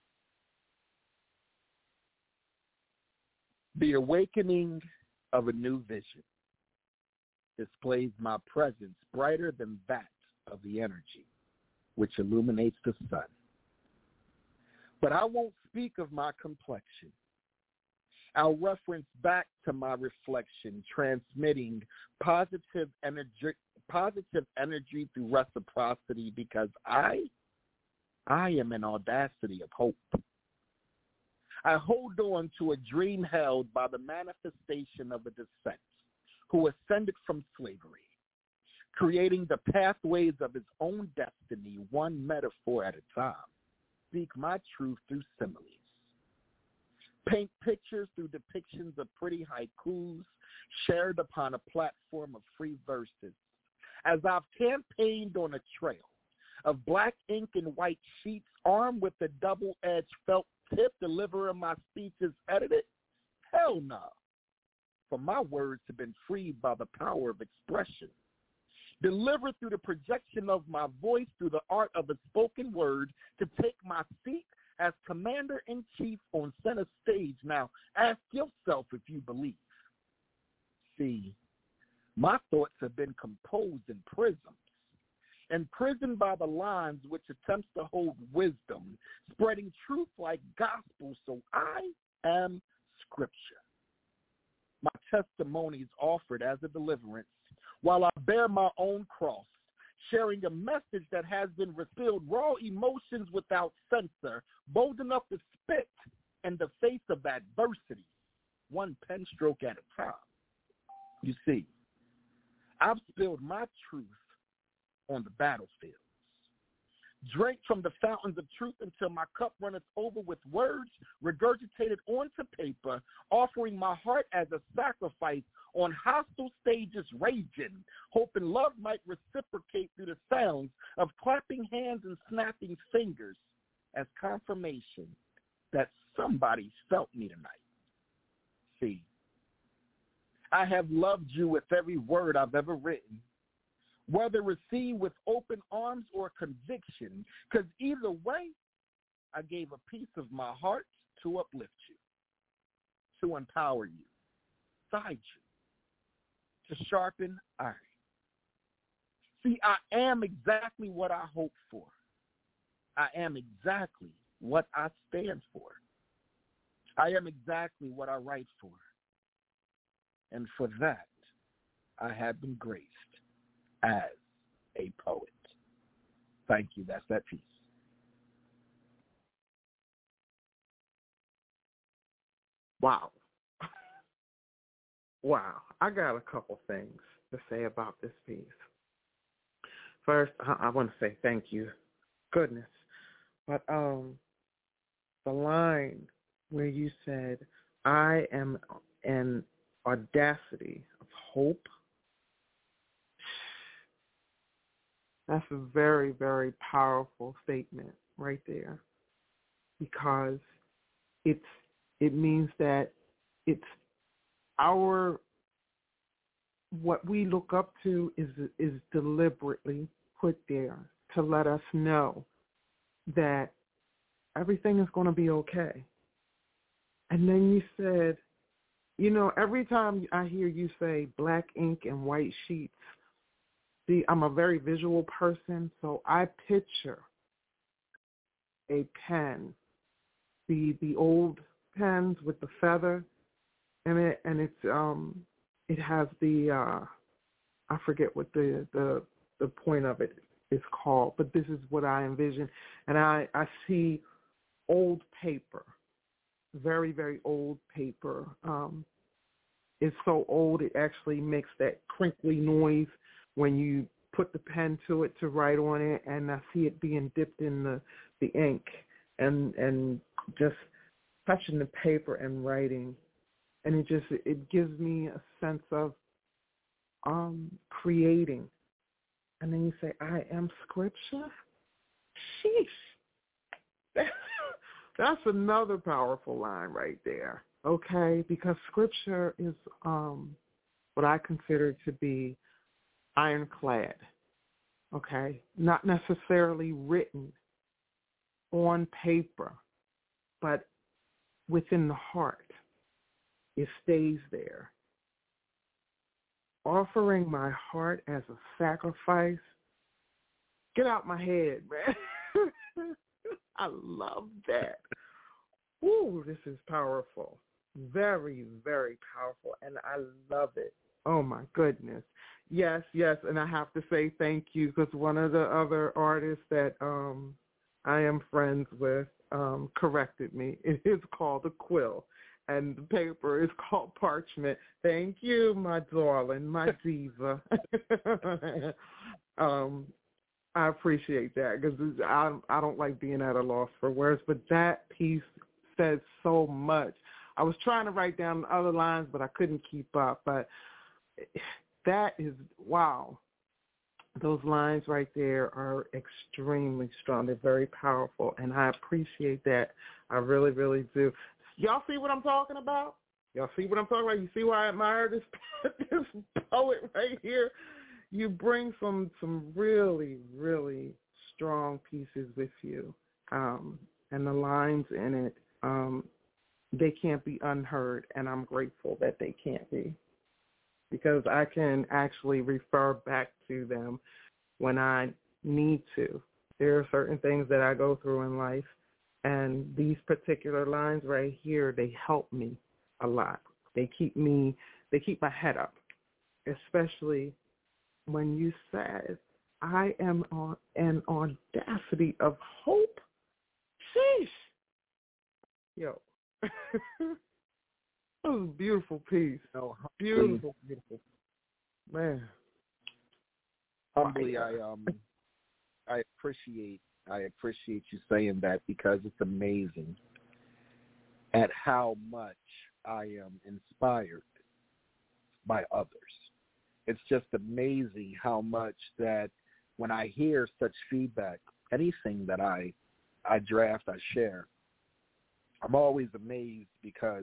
The awakening of a new vision displays my presence brighter than that of the energy which illuminates the sun. But I won't speak of my complexion. I'll reference back to my reflection, transmitting positive energy, positive energy through reciprocity, because I, I am an audacity of hope. I hold on to a dream held by the manifestation of a descent who ascended from slavery, creating the pathways of his own destiny, one metaphor at a time. Speak my truth through similes. Paint pictures through depictions of pretty haikus shared upon a platform of free verses. As I've campaigned on a trail of black ink and white sheets, armed with a double-edged felt tip, delivering my speeches edited? Hell no. For my words have been freed by the power of expression, delivered through the projection of my voice, through the art of a spoken word, to take my seat as commander-in-chief on center stage. Now, ask yourself if you believe. See, my thoughts have been composed in prisms, imprisoned by the lines which attempts to hold wisdom, spreading truth like gospel, so I am Scripture. My testimony is offered as a deliverance, while I bear my own cross, sharing a message that has been revealed, raw emotions without censor, bold enough to spit in the face of adversity, one pen stroke at a time. You see, I've spilled my truth on the battlefields, drank from the fountains of truth until my cup runneth over with words regurgitated onto paper, offering my heart as a sacrifice on hostile stages raging, hoping love might reciprocate through the sounds of clapping hands and snapping fingers as confirmation that somebody felt me tonight. See, I have loved you with every word I've ever written, whether received with open arms or conviction, because either way, I gave a piece of my heart to uplift you, to empower you, guide you, to sharpen iron. See, I am exactly what I hope for. I am exactly what I stand for. I am exactly what I write for. And for that, I have been graced as a poet. Thank you. That's that piece.
Wow. Wow. I got a couple things to say about this piece. First, I, I want to say thank you. Goodness. But um, the line where you said, I am an audacity of hope, that's a very, very powerful statement right there, because it's it means that it's our, what we look up to is is deliberately put there to let us know that everything is going to be okay. And then you said, you know, every time I hear you say black ink and white sheets, see, I'm a very visual person, so I picture a pen, the the old pens with the feather in it, and it's um it has the uh, I forget what the, the the point of it is called, but this is what I envision, and I I see old paper, very very old paper. Um, it's so old it actually makes that crinkly noise when you put the pen to it to write on it, and I see it being dipped in the, the ink and and just touching the paper and writing, and it just it gives me a sense of um, creating. And then you say, I am scripture? Sheesh. That's another powerful line right there, okay? Because scripture is um, what I consider to be ironclad, okay? Not necessarily written on paper, but within the heart. It stays there. Offering my heart as a sacrifice. Get out my head, man. I love that. Ooh, this is powerful. Very, very powerful, and I love it. Oh, my goodness. Yes, yes, and I have to say thank you because one of the other artists that um, I am friends with um, corrected me. It is called a quill, and the paper is called parchment. Thank you, my darling, my diva. um, I appreciate that because I, I don't like being at a loss for words, but that piece said so much. I was trying to write down other lines, but I couldn't keep up. But that is, wow. Those lines right there are extremely strong. They're very powerful, and I appreciate that. I really, really do. Y'all see what I'm talking about? Y'all see what I'm talking about? You see why I admire this, this poet right here? You bring some some really, really strong pieces with you, um, and the lines in it, um, they can't be unheard, and I'm grateful that they can't be, because I can actually refer back to them when I need to. There are certain things that I go through in life, and these particular lines right here, they help me a lot. They keep me, they keep my head up, especially when you said, I am on an audacity of hope. Sheesh. Yo. That was a beautiful piece.
No,
beautiful, beautiful. Man.
Humbly, I um, I appreciate, I appreciate you saying that, because it's amazing at how much I am inspired by others. It's just amazing how much that when I hear such feedback, anything that I, I draft, I share, I'm always amazed, because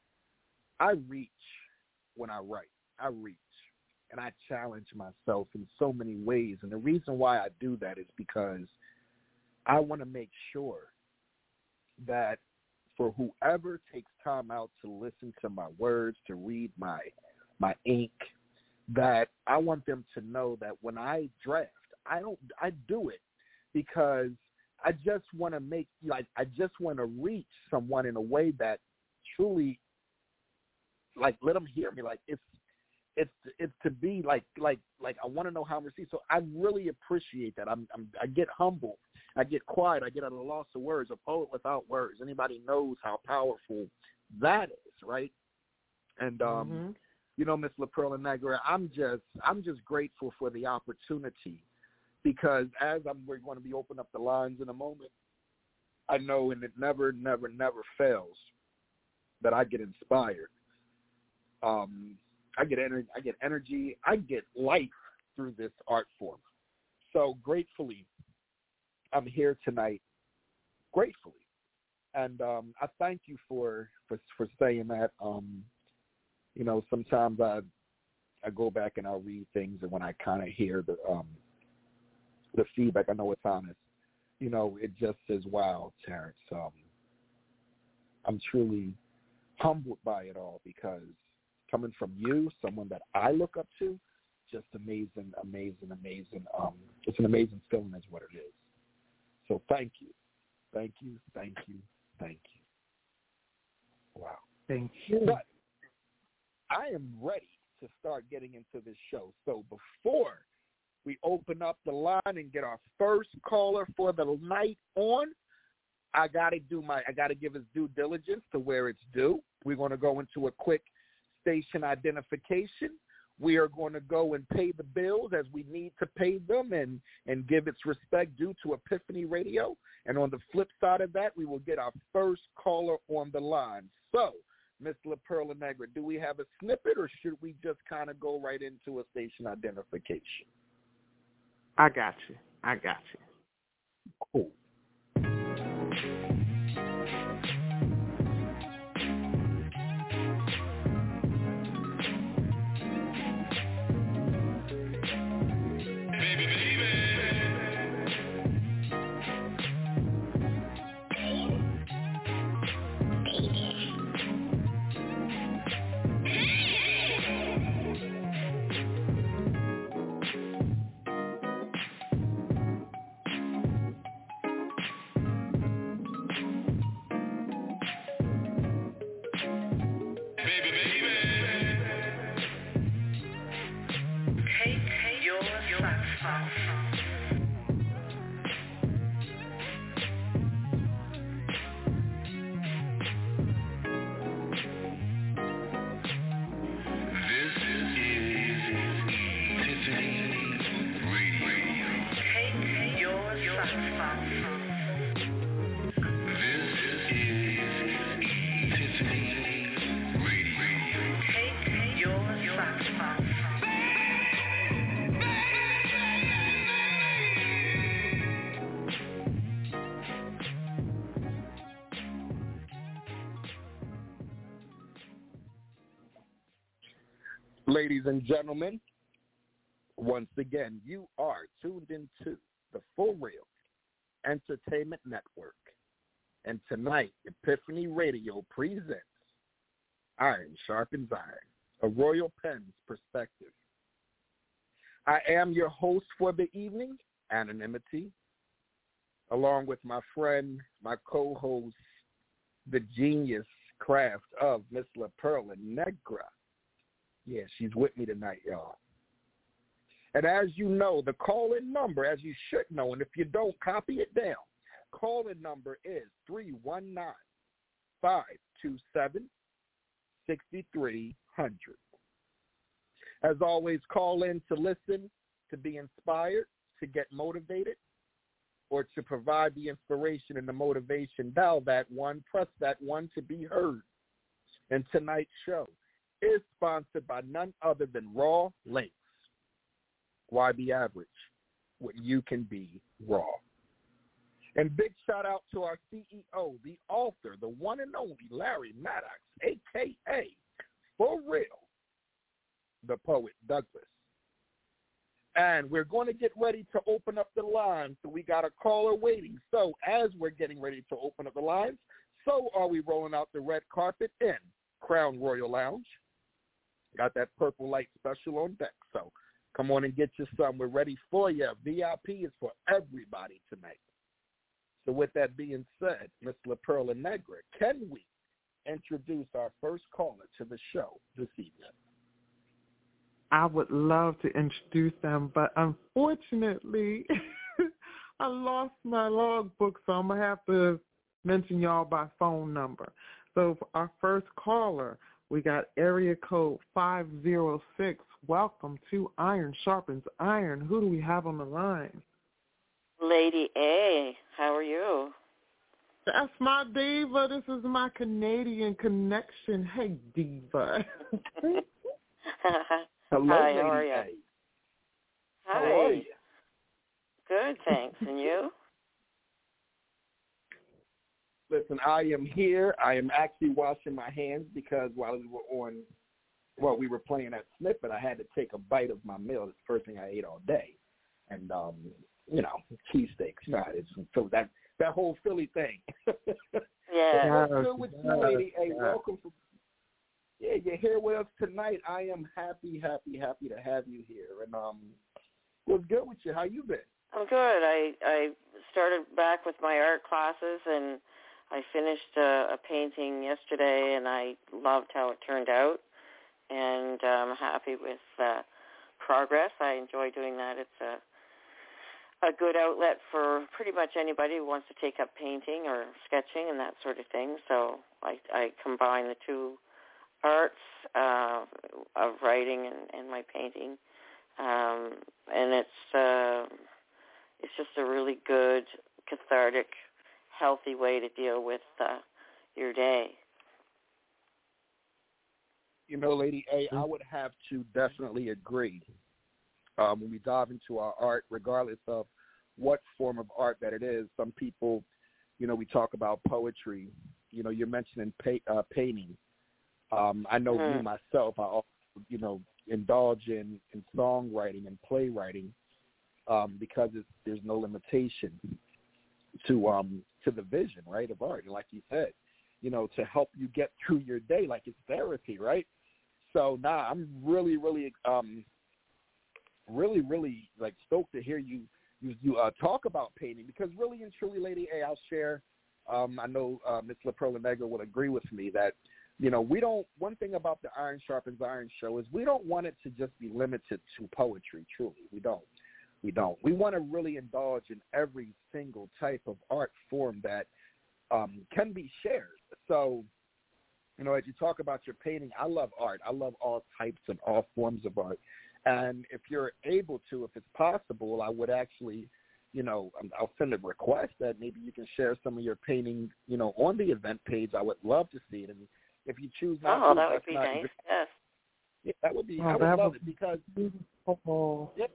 I reach when I write. I reach, and I challenge myself in so many ways. And the reason why I do that is because I want to make sure that for whoever takes time out to listen to my words, to read my my ink, that I want them to know that when I draft, I don't, I do it because I just want to make, like, I just want to reach someone in a way that truly, like, let them hear me. Like, it's, it's, it's to be like, like, like, I want to know how I'm received. So I really appreciate that. I'm, I'm, I get humble. I get quiet. I get at a loss of words, a poet without words. Anybody knows how powerful that is, right? And, um, mm-hmm. you know, Miss LaPearl and Niagara, I'm just, I'm just grateful for the opportunity, because as I'm, we're going to be opening up the lines in a moment, I know, and it never, never, never fails, that I get inspired. Um, I get energy. I get energy. I get life through this art form. So gratefully, I'm here tonight. Gratefully, and um, I thank you for for for saying that. Um, You know, sometimes I I go back and I'll read things, and when I kind of hear the um, the feedback, I know it's honest. You know, it just says, "Wow, Terrence." Um, I'm truly humbled by it all, because coming from you, someone that I look up to, just amazing, amazing, amazing. Um, it's an amazing feeling, is what it is. So thank you, thank you, thank you, thank you. Wow.
Thank you.
But I am ready to start getting into this show. So before we open up the line and get our first caller for the night on, I gotta do my I gotta give his due diligence to where it's due. We're gonna go into a quick station identification. We are going to go and pay the bills as we need to pay them and, and give its respect due to Epiphany Radio. And on the flip side of that, we will get our first caller on the line. So, Miss La Perla Negra, do we have a snippet or should we just kind of go right into a station identification?
I got you. I got you.
Cool. Ladies and gentlemen, once again, you are tuned into the Full Real Entertainment Network. And tonight, Epiphany Radio presents Iron Sharpens Iron, a Royal Pens perspective. I am your host for the evening, Anonymity, along with my friend, my co-host, the genius craft of Miss La Perla Negra. Yeah, she's with me tonight, y'all. And as you know, the call-in number, as you should know, and if you don't, copy it down. Call-in number is three one nine, five two seven, six three zero zero. As always, call in to listen, to be inspired, to get motivated, or to provide the inspiration and the motivation. Dial that one, press that one to be heard. And tonight's show is sponsored by none other than Raw Links. Why be average when you can be raw? And big shout out to our C E O, the author, the one and only Larry Maddox, a k a. For Real, the Poet Douglas. And we're going to get ready to open up the lines, so we got a caller waiting. So as we're getting ready to open up the lines, so are we rolling out the red carpet in Crown Royal Lounge. Got that purple light special on deck, so come on and get you some. We're ready for you. V I P is for everybody tonight. So with that being said, Miss La Perla Negra, can we introduce our first caller to the show this evening?
I would love to introduce them, but unfortunately, I lost my logbook, so I'm going to have to mention y'all by phone number. So for our first caller, we got area code five zero six. Welcome to Iron Sharpens Iron. Who do we have on the line?
Lady A, how are you?
That's my diva. This is my Canadian connection. Hey, diva.
Hello,
Hi,
Lady
how are you?
A.
Hi.
How are you?
Good, thanks. And you?
Listen, I am here. I am actually washing my hands because while we were on, well, we were playing that snippet, I had to take a bite of my meal. It's the first thing I ate all day. And, um, you know, cheesesteaks, fried. So that, that whole Philly thing.
Yeah.
What's good with you, Lady A? Welcome. For, yeah, you're here with us tonight. I am happy, happy, happy to have you here. And um, what's good with you? How you been?
I'm good. I, I started back with my art classes, and I finished a, a painting yesterday, and I loved how it turned out, and I'm happy with uh, progress. I enjoy doing that. It's a a good outlet for pretty much anybody who wants to take up painting or sketching and that sort of thing. So I, I combine the two arts uh, of writing and, and my painting, um, and it's uh, it's just a really good, cathartic, healthy way to deal with uh, your day.
You know, Lady A, I would have to definitely agree. Um, when we dive into our art, regardless of what form of art that it is, some people, you know, we talk about poetry. You know, you're mentioning pay, uh, painting. Um, I know mm. me, myself, I also, you know, indulge in, in songwriting and playwriting um, because it's, there's no limitation to um, to the vision, right, of art. And like you said, you know, to help you get through your day, like it's therapy, right? So, nah, I'm really, really, um, really, really, like, stoked to hear you you, you uh, talk about painting because really and truly, Lady A, I'll share, um, I know uh, Miss La Perla Negra will agree with me that, you know, we don't, one thing about the Iron Sharpens Iron show is we don't want it to just be limited to poetry, truly. We don't. We don't. We want to really indulge in every single type of art form that um, can be shared. So, you know, as you talk about your painting, I love art. I love all types and all forms of art. And if you're able to, if it's possible, I would actually, you know, I'll send a request that maybe you can share some of your painting, you know, on the event page. I would love to see it. And if you choose not
oh,
to,
that
that's
would be
not,
nice. Yes.
Yeah, that would be.
Oh,
I would love it because.
Oh.
Yeah.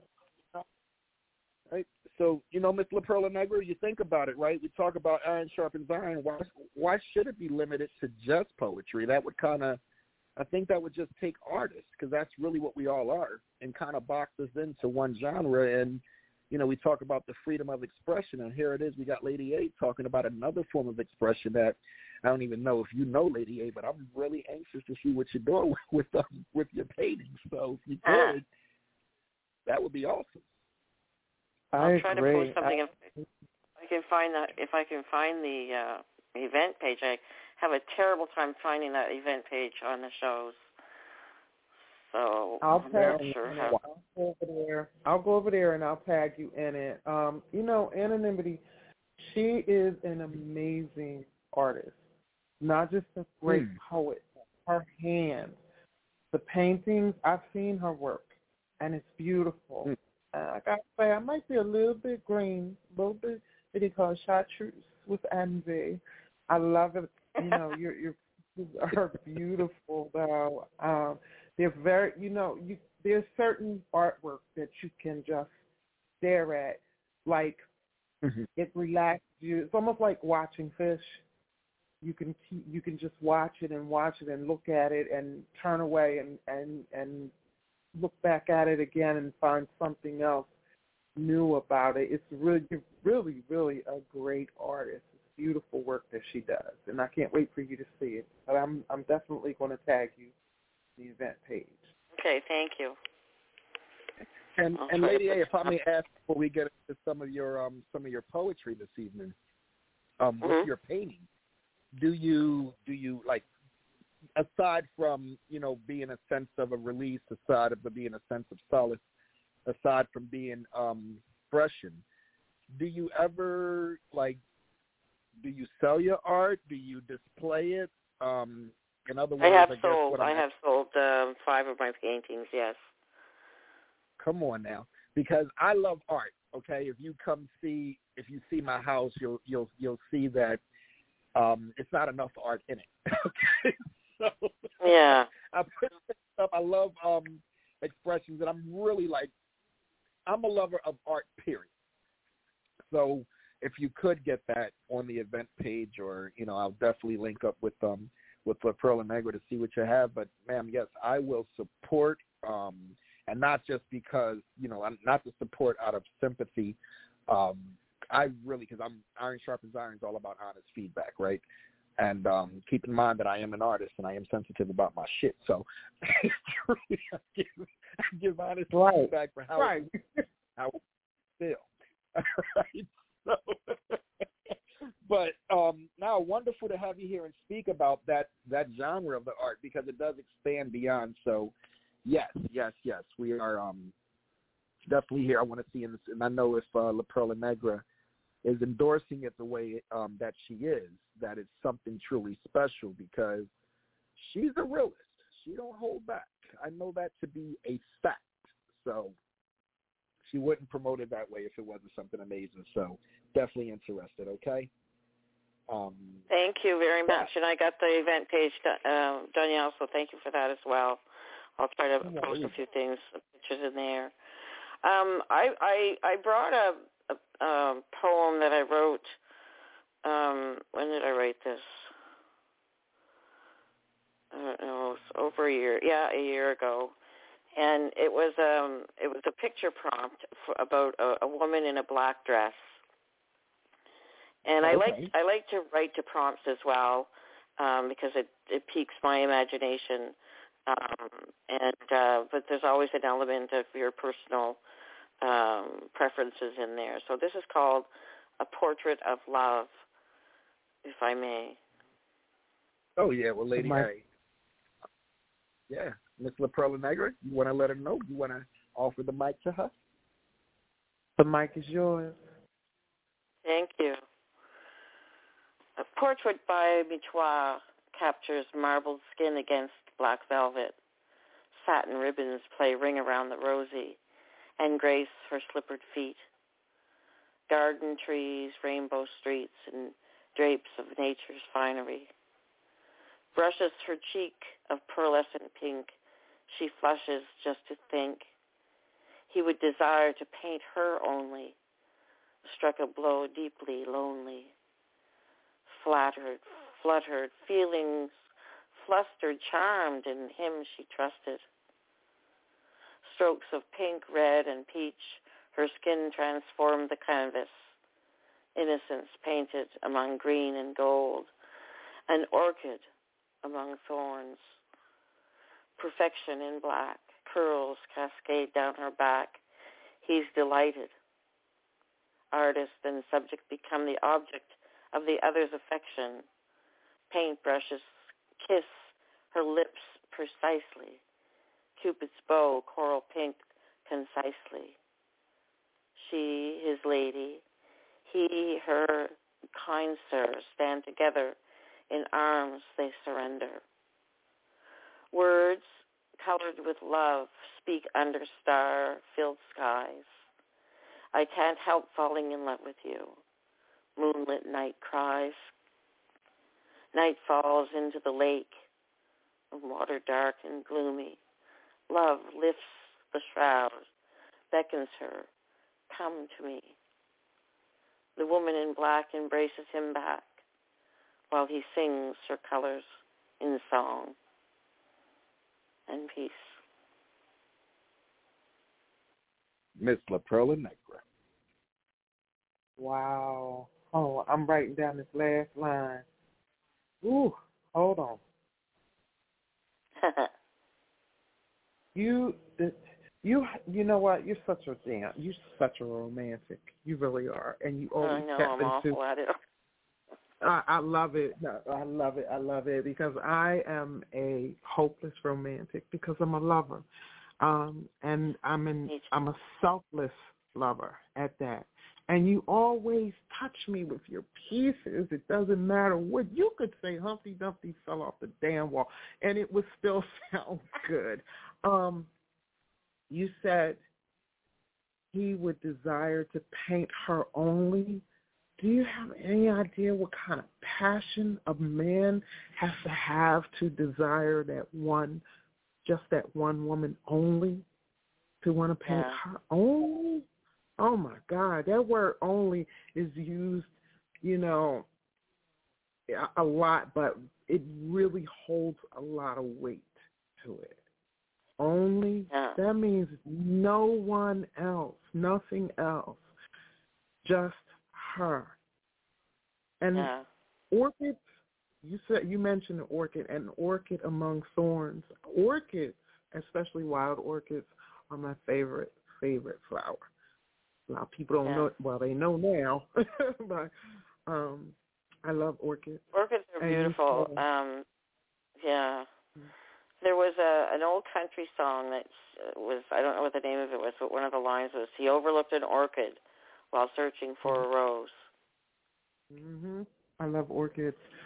Right. So, you know, Miss La Perla Negra, you think about it, right? We talk about iron sharpens iron. Why, why should it be limited to just poetry? That would kind of, I think that would just take artists, because that's really what we all are, and kind of box us into one genre. And, you know, we talk about the freedom of expression, and here it is. We got Lady A talking about another form of expression that I don't even know if you know, Lady A, but I'm really anxious to see what you're doing with with, um, with your paintings. So if you could, that would be awesome.
I
I'll try
agree.
to post something
I,
if I can find that. If I can find the uh, event page, I have a terrible time finding that event page on the shows. So
I'll
I'm
tag
not
you
sure
in
how.
it. I'll go over there. I'll go over there and I'll tag you in it. Um, you know, Anonymity, she is an amazing artist, not just a great
hmm.
poet. Her hands, the paintings, I've seen her work, and it's beautiful.
Hmm.
Uh, I gotta say, I might be a little bit green, a little bit what they call chartreuse with envy. I love it. You know, your your pieces are beautiful though. Um, they're very, you know, you there's certain artwork that you can just stare at, like
Mm-hmm.
it relaxes you. It's almost like watching fish. You can keep, you can just watch it and watch it and look at it and turn away and and and look back at it again and find something else new about it. It's really, really, really a great artist. It's beautiful work that she does, and I can't wait for you to see it. But I'm, I'm definitely going to tag you the event page.
Okay, thank you.
And,
I'll
and
try to
Lady
put
A, if I
some-
may ask before we get into some of your um some of your poetry this evening, um,
mm-hmm.
with your painting, do you do you like, aside from, you know, being a sense of a release, aside of being a sense of solace, aside from being um, expression, do you ever, like, do you sell your art? Do you display it? Um, in other words,
I have
I guess
sold.
what
I
I'm
have sold uh, five of my paintings. Yes.
Come on now, because I love art. Okay, if you come see, if you see my house, you'll you'll you'll see that um, it's not enough art in it. Okay. So,
yeah.
I put stuff. I love um, expressions, and I'm really like, I'm a lover of art, period. So if you could get that on the event page, or, you know, I'll definitely link up with um with La Perla Negra to see what you have. But ma'am, yes, I will support, um, and not just because, you know, I'm not to support out of sympathy. Um, I really, because I'm Iron Sharpens Iron is all about honest feedback, right? And um, keep in mind that I am an artist and I am sensitive about my shit. So truly, I give, I give honest
right.
feedback for how
right.
it, how it feel. Right? So, but um, now, wonderful to have you here and speak about that that genre of the art, because it does expand beyond. So, yes, yes, yes, we are um, definitely here. I want to see in this, and I know if uh, La Perla Negra is endorsing it the way um, that she is, that it's something truly special, because she's a realist. She don't hold back. I know that to be a fact. So she wouldn't promote it that way if it wasn't something amazing. So definitely interested, okay? Um,
thank you very much. And I got the event page uh, done, yeah, so thank you for that as well. I'll try to
yeah,
post a few things, pictures in there. Um, I, I I brought a, a, a poem that I wrote. Um, when did I write this? I don't know. It was over a year. Yeah, a year ago. And it was um it was a picture prompt for, about a, a woman in a black dress. And I
okay.
like I like to write to prompts as well um, because it, it piques my imagination. Um, and uh, but there's always an element of your personal um, preferences in there. So this is called A Portrait of Love, if I may.
Oh yeah, well, Lady
My-
A. Yeah, Miss La Perla Negra, you want to let her know? You want to offer the mic to her?
The mic is yours.
Thank you. A portrait by Michoir captures marbled skin against black velvet. Satin ribbons play ring around the rosy and grace her slippered feet. Garden trees, rainbow streets, and drapes of nature's finery. Brushes her cheek of pearlescent pink. She flushes just to think. He would desire to paint her only. Struck a blow deeply lonely. Flattered, fluttered, feelings flustered, charmed in him she trusted. Strokes of pink, red, and peach, her skin transformed the canvas. Innocence painted among green and gold. An orchid among thorns. Perfection in black, curls cascade down her back. He's delighted. Artist and subject become the object of the other's affection. Paintbrushes kiss her lips precisely. Cupid's bow, coral pink, concisely. She, his lady, he, her, kind sir, stand together. In arms they surrender. Words colored with love speak under star-filled skies. I can't help falling in love with you. Moonlit night cries. Night falls into the lake, water dark and gloomy. Love lifts the shroud, beckons her, come to me. The woman in black embraces him back while he sings her colors in song and peace.
Miss La Perla Negra.
Wow. Oh, I'm writing down this last line. Ooh, hold on. you, you, you know what? You're such a damn. You're such a romantic. You really are, and you always
I know,
tap
I'm
into.
awful at it.
I, I love it. No, I love it. I love it because I am a hopeless romantic because I'm a lover, um, and I'm an I'm a selfless lover at that. And you always touch me with your pieces. It doesn't matter what you could say. Humpty Dumpty fell off the damn wall, and it would still sound good. Um, you said he would desire to paint her only. Do you have any idea what kind of passion a man has to have to desire that one, just that one woman only, to want to paint
Yeah.
her only? Oh, my God. That word only is used, you know, a lot, but it really holds a lot of weight to it. Only,
Yeah.
that means no one else, nothing else, just her. And
Yeah.
orchids, you said you mentioned an orchid, an orchid among thorns. Orchids, especially wild orchids, are my favorite, favorite flower. A lot of people don't
Yeah.
know, well, they know now, but um, I love orchids.
Orchids are
And
beautiful.
so-
Um, yeah. There was a an old country song that was, I don't know what the name of it was, but one of the lines was, he overlooked an orchid while searching for a rose.
Mhm. I love orchids.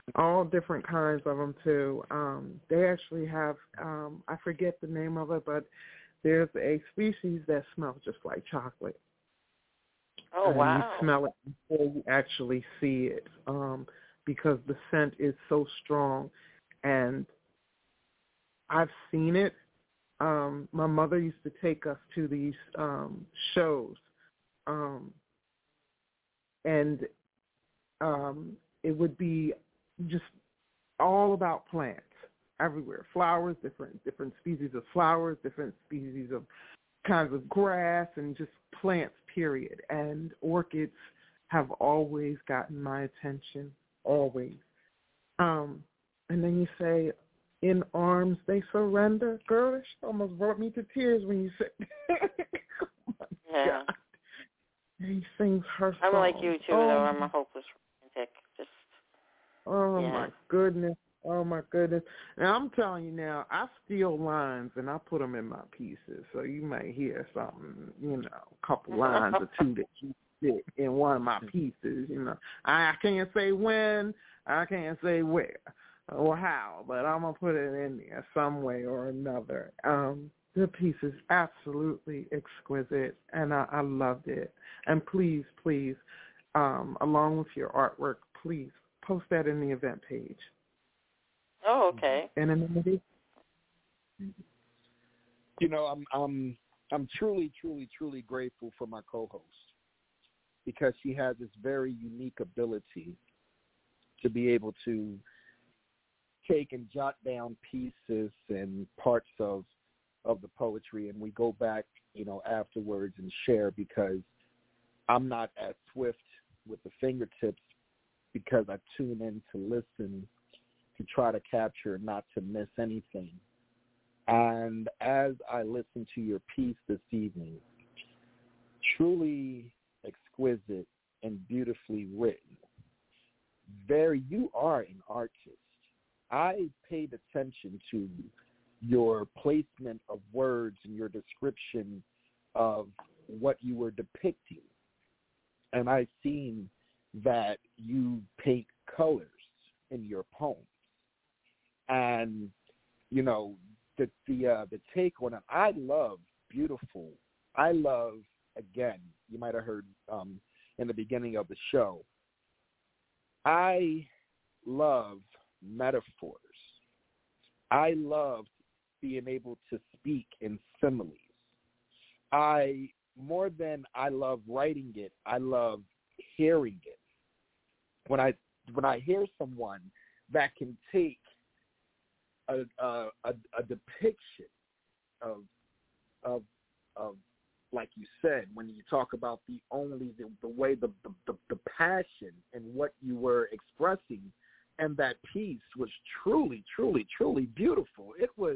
all different kinds of them too. Um, they actually have, um, I forget the name of it, but there's a species that smells just like chocolate.
Oh,
and
wow.
You smell it before you actually see it, um, because the scent is so strong. And I've seen it. Um, my mother used to take us to these um, shows, um, and um, it would be just all about plants everywhere. Flowers, different different species of flowers, different species of kinds of grass, and just plants, period. And orchids have always gotten my attention, always. Um, and then you say, in arms they surrender. Girl, that shit almost brought me to tears when you said oh my
Yeah.
God. And he sings her
I'm
song.
like you, too,
oh,
though. I'm a hopeless romantic. Just,
Oh,
yeah.
my goodness. Oh, my goodness. And I'm telling you now, I steal lines and I put them in my pieces. So you might hear something, you know, a couple lines or two that you fit in one of my pieces. You know, I can't say when, I can't say where or how, but I'm going to put it in there some way or another. Um, the piece is absolutely exquisite, and I, I loved it. And please, please, um, along with your artwork, please post that in the event page.
Oh, okay.
Anonymity.
You know, I'm I'm I'm truly, truly, truly grateful for my co-host because she has this very unique ability to be able to take and jot down pieces and parts of of the poetry, and we go back, you know, afterwards and share because I'm not as swift with the fingertips because I tune in to listen to try to capture, not to miss anything. And as I listen to your piece this evening, truly exquisite and beautifully written. Very, you are an artist. I paid attention to your placement of words and your description of what you were depicting. And I've seen that you paint colors in your poems. And, you know, the the uh, the take on it, I love beautiful. I love, again, you might have heard um, in the beginning of the show, I love metaphors. I love being able to speak in similes. I, more than I love writing it, I love hearing it. When I when I hear someone that can take a a, a, a depiction of of of like you said, when you talk about the only the, the way the, the the passion and what you were expressing, and that piece was truly, truly, truly beautiful. It was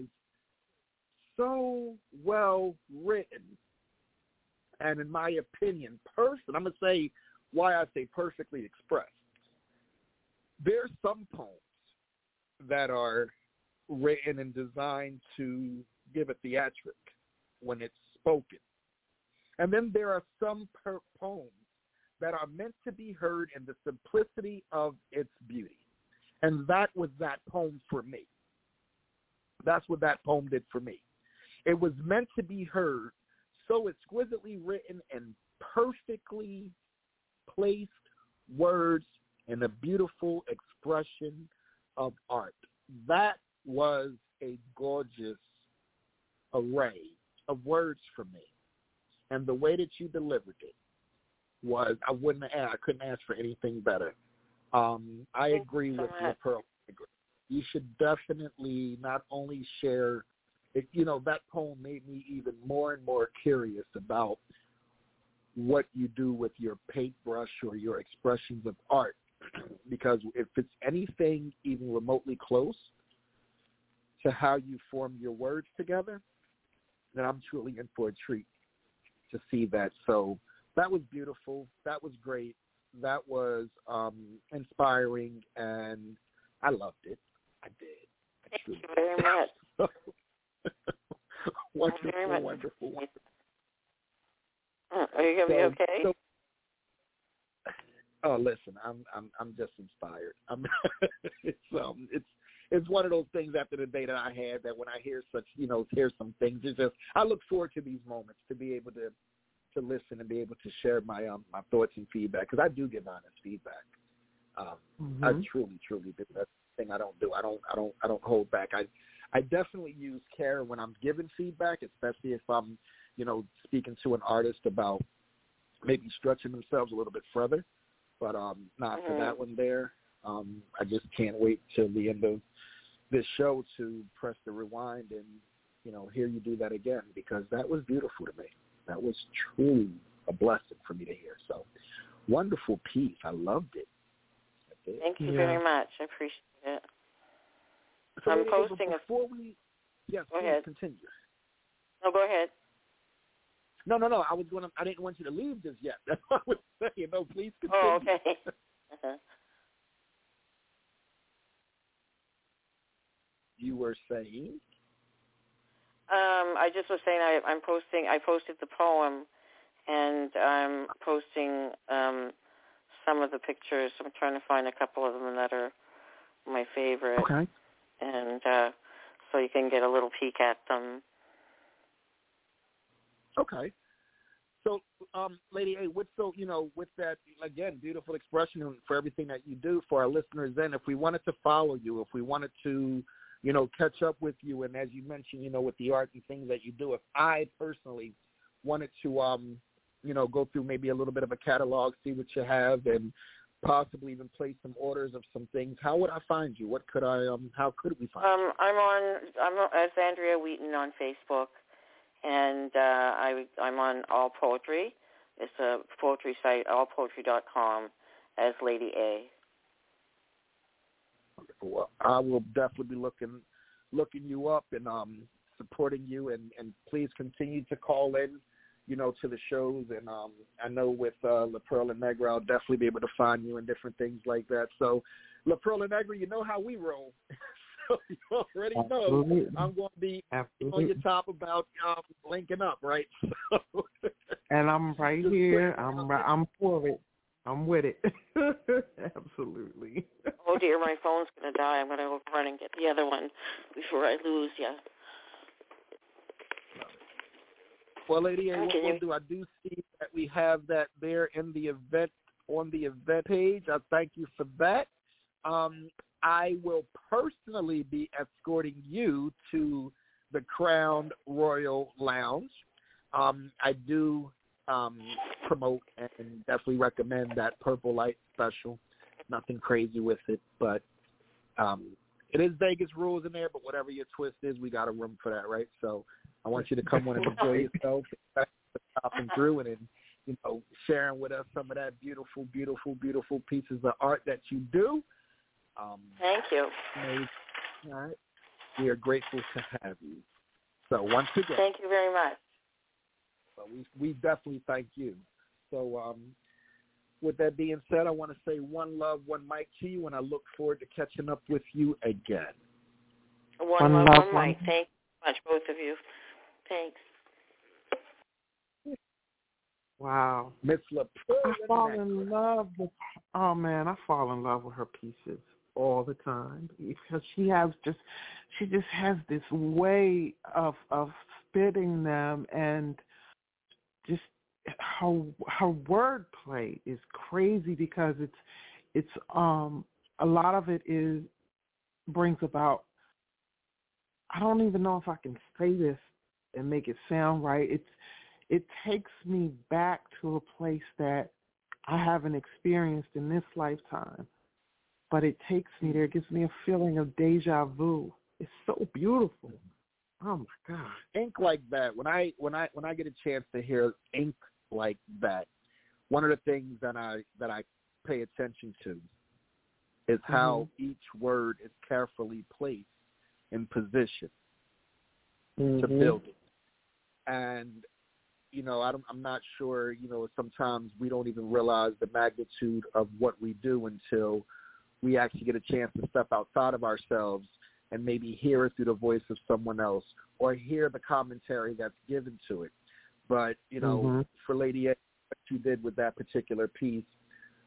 so well written, and in my opinion, perfect. I'm gonna say why I say perfectly expressed. There's some poems that are written and designed to give a theatric when it's spoken. And then there are some per- poems that are meant to be heard in the simplicity of its beauty. And that was that poem for me. That's what that poem did for me. It was meant to be heard, so exquisitely written and perfectly placed words in a beautiful expression of art. That was a gorgeous array of words for me. And the way that you delivered it was, I wouldn't ask, I couldn't ask for anything better. Um, I agree with your pearl. You should definitely not only share, it, you know, that poem made me even more and more curious about what you do with your paintbrush or your expressions of art. Because if it's anything even remotely close to how you form your words together, then I'm truly in for a treat to see that. So that was beautiful. That was great. That was um, inspiring, and I loved it. I did. I
Thank you very much.
wonderful,
very much.
wonderful, wonderful.
Are you going to
so,
be okay?
So, Oh, listen, I'm I'm I'm just inspired. I'm it's um it's it's one of those things after the day that I had that when I hear such you know hear some things, it's just I look forward to these moments to be able to to listen and be able to share my um my thoughts and feedback because I do give honest feedback. Um,
mm-hmm.
I truly truly do. That's the thing I don't do. I don't I don't I don't hold back. I I definitely use care when I'm giving feedback, especially if I'm you know speaking to an artist about maybe stretching themselves a little bit further. But um, not
mm-hmm.
for that one there. Um, I just can't wait till the end of this show to press the rewind and, you know, hear you do that again because that was beautiful to me. That was truly a blessing for me to hear. So, wonderful piece. I loved it. it.
Thank you
yeah.
very much. I appreciate it.
So
I'm
anyway,
posting
before
a...
we, yes,
go
please
ahead.
continue.
No, go ahead.
No, no, no. I was going. To, I didn't want you to leave just yet. That's what I was saying. No, please continue.
Oh, okay. Uh-huh.
You were saying?
Um, I just was saying I, I'm posting. I posted the poem, and I'm posting um, some of the pictures. I'm trying to find a couple of them that are my favorite.
Okay.
And uh, so you can get a little peek at them.
Okay. So, um, Lady A, with so you know, with that again, beautiful expression for everything that you do for our listeners. Then, if we wanted to follow you, if we wanted to, you know, catch up with you, and as you mentioned, you know, with the art and things that you do, if I personally wanted to, um, you know, go through maybe a little bit of a catalog, see what you have, and possibly even place some orders of some things, how would I find you? What could I, um, how could we find
um,
you?
I'm on. I'm as Andrea Wheaton on Facebook. And uh, I, I'm on All Poetry. It's a poetry site, all poetry dot com, as Lady A.
Well, I will definitely be looking looking you up and um, supporting you. And, and please continue to call in, you know, to the shows. And um, I know with uh, La Perla Negra, I'll definitely be able to find you and different things like that. So, La Perla Negra, you know how we roll. So you already know
Absolutely.
I'm going to be
Absolutely.
on your top about um, linking up, right? So,
and I'm right here. I'm right, I'm for it. I'm with it. Absolutely.
Oh, dear, my phone's going to die. I'm going to go run and get the other one before I lose you.
Well, Lady A, what
Can
we'll
you...
do, I do see that we have that there in the event, on the event page. I thank you for that. Um, I will personally be escorting you to the Crown Royal Lounge. Um, I do um, promote and definitely recommend that Purple Light special. Nothing crazy with it, but um, it is Vegas rules in there, but whatever your twist is, we got a room for that, right? So I want you to come on and enjoy yourself, stopping through and, and, you know, sharing with us some of that beautiful, beautiful, beautiful pieces of art that you do. Um,
Thank you.
All right. We are grateful to have you. So once again,
thank you very much.
So we we definitely thank you. So um, with that being said, I want to say one love, one mic to you, and I look forward to catching up with you again.
One,
one
love,
love,
one mic. Thank you so much, both of you. Thanks.
Wow.
Miss La Perla
I fall
Negra.
in love with, oh man, I fall in love with her pieces all the time because she has just, she just has this way of of spitting them, and just her her wordplay is crazy because it's it's um a lot of it is brings about, I don't even know if I can say this and make it sound right. It's it takes me back to a place that I haven't experienced in this lifetime, but it takes me there. It gives me a feeling of deja vu. It's so beautiful. Oh my God.
Ink like that. When I when I when I get a chance to hear ink like that, one of the things that I that I pay attention to is how mm-hmm. each word is carefully placed in position mm-hmm. to build it. And you know, I don't, I'm not sure, you know, sometimes we don't even realize the magnitude of what we do until we actually get a chance to step outside of ourselves and maybe hear it through the voice of someone else or hear the commentary that's given to it. But, you know, mm-hmm. for Lady A, what you did with that particular piece,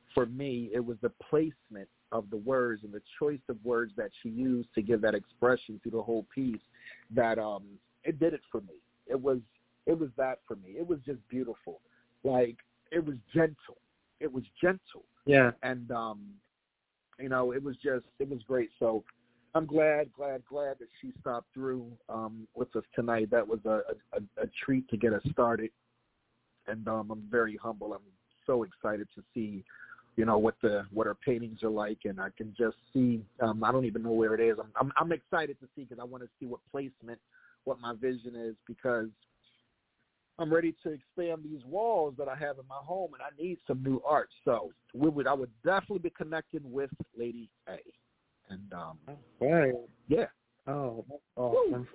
for me, it was the placement of the words and the choice of words that she used to give that expression through the whole piece that um, it did it for me. It was it was that for me. It was just beautiful. Like, it was gentle. It was gentle.
Yeah.
And, um, you know, it was just, it was great. So I'm glad, glad, glad that she stopped through um, with us tonight. That was a, a, a treat to get us started. And um, I'm very humble. I'm so excited to see, you know, what the what her paintings are like. And I can just see, um, I don't even know where it is. I'm, I'm, I'm excited to see because I want to see what placement, what my vision is, because I'm ready to expand these walls that I have in my home, and I need some new art. So we would, I would definitely be connecting with Lady A. And um,
right,
yeah,
oh, that's awesome.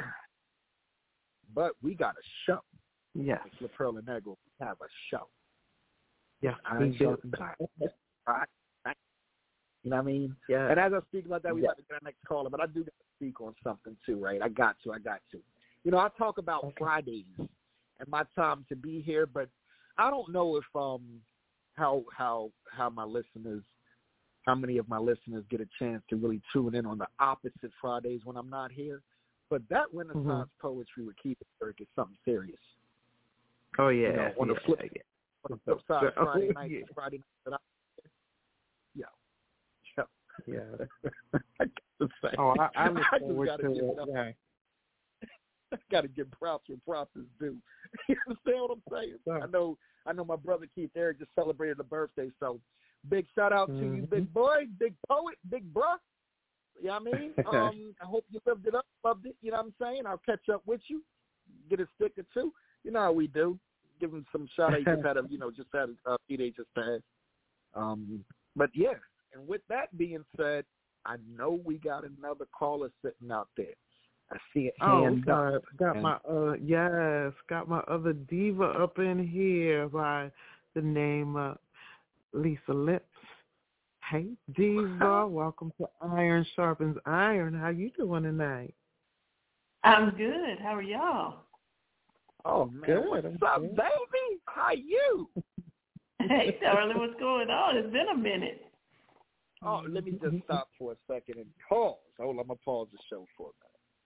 But we got a show.
Yes,
La Perla Negro have a show.
Yes,
I ain't joking. Right. You know what I mean?
Yeah.
And as I speak about that, we
yeah.
about to get our next caller, but I do got to speak on something too, right? I got to, I got to. You know, I talk about okay. Fridays and my time to be here, but I don't know if um how how how my listeners, how many of my listeners get a chance to really tune in on the opposite Fridays when I'm not here. But that Renaissance mm-hmm. poetry with Keith Burke is something serious.
Oh yeah,
you know, on
yeah,
the flip,
yeah.
on the flip side,
oh,
Friday night,
yeah.
Friday night that I, yo, yo,
yeah.
I got to say,
oh, I, I look
I
forward
just
to
give
it.
it
Yeah.
I got to give props where props is due. You understand what I'm saying?
Yeah.
I know, I know. My brother Keith Eric just celebrated a birthday, so big shout out
mm-hmm.
to you, big boy, big poet, big bruh. You know what I mean? Um, I hope you lived it up, loved it. You know what I'm saying? I'll catch up with you, get a stick or two. You know how we do. Give him some shout out. He just had a, you know, just had a teenager's pass. Um, but yeah, and with that being said, I know we got another caller sitting out there. I see it hand
oh,
up.
got, got my uh yes, got my other diva up in here by the name of Lisa Lips. Hey diva, welcome to Iron Sharpens Iron. How you doing tonight?
I'm good. How are y'all?
Oh man,
good.
what's
I'm
up,
good.
baby? How you?
Hey darling, what's going on? It's been a minute.
Oh, let me just stop for a second and pause. Hold on, I'm gonna pause the show for a minute.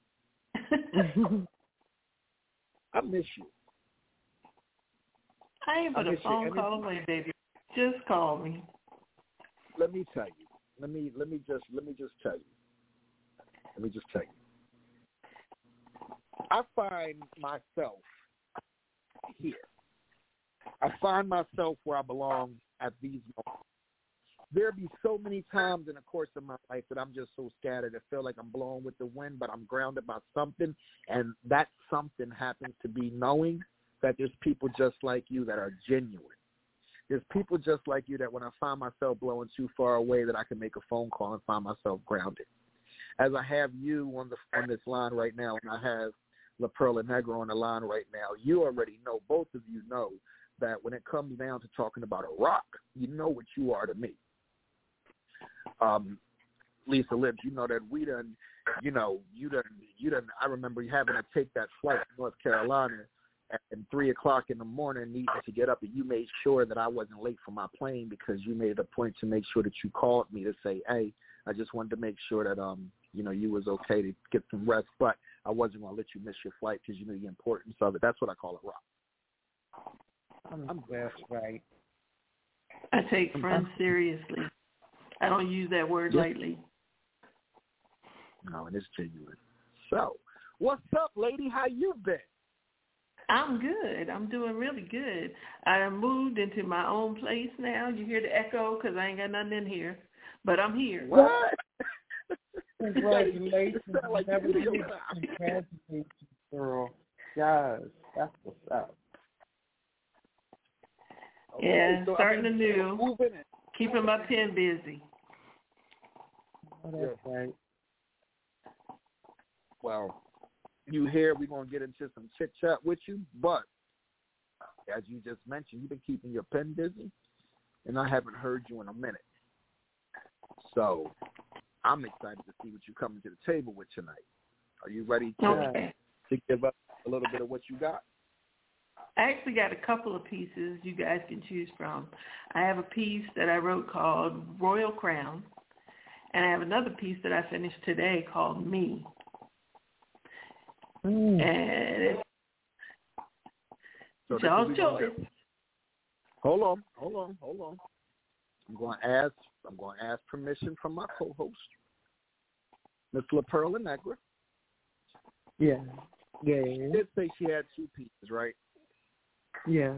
I miss you.
I ain't but a phone
you.
call away, baby. Just call me.
Let me tell you. Let me let me just let me just tell you. Let me just tell you. I find myself here. I find myself where I belong at these moments. There be so many times in the course of my life that I'm just so scattered. I feel like I'm blowing with the wind, but I'm grounded by something, and that something happens to be knowing that there's people just like you that are genuine. There's people just like you that when I find myself blowing too far away that I can make a phone call and find myself grounded. As I have you on the on this line right now, and I have La Perla Negro on the line right now, you already know, both of you know, that when it comes down to talking about a rock, you know what you are to me. Um, Lisa Lips, you know that we done, you know, you done, you done, I remember having to take that flight to North Carolina at three o'clock in the morning, needing to get up, and you made sure that I wasn't late for my plane because you made a point to make sure that you called me to say, hey, I just wanted to make sure that, um, you know, you was okay to get some rest, but I wasn't going to let you miss your flight because you knew the importance of it. That's what I call a rock.
I'm, I'm that's right.
I take friends seriously. I don't use that word
yes.
lightly.
No, and it's genuine. So, what's up, lady? How you been?
I'm good. I'm doing really good. I moved into my own place now. You hear the echo because I ain't got nothing in here, but I'm here.
What?
Congratulations.
Like
Congratulations, girl. Yes, that's what's up.
Okay,
yeah,
so
starting
I mean,
anew. Keeping my pen busy.
Oh, that's
yeah.
right.
Well, you here, we're going to get into some chit-chat with you, but as you just mentioned, you've been keeping your pen busy, and I haven't heard you in a minute. So I'm excited to see what you're coming to the table with tonight. Are you ready to,
okay.
to give up a little bit of what you got?
I actually got a couple of pieces you guys can choose from. I have a piece that I wrote called Royal Crown, and I have another piece that I finished today called Me. Mm. And it's
so
y'all's choice.
Hold on, hold on, hold on. I'm going to ask. I'm going to ask permission from my co-host, Miss LaPerla Negra.
Yeah, yeah.
She did say she had two pieces, right?
Yes.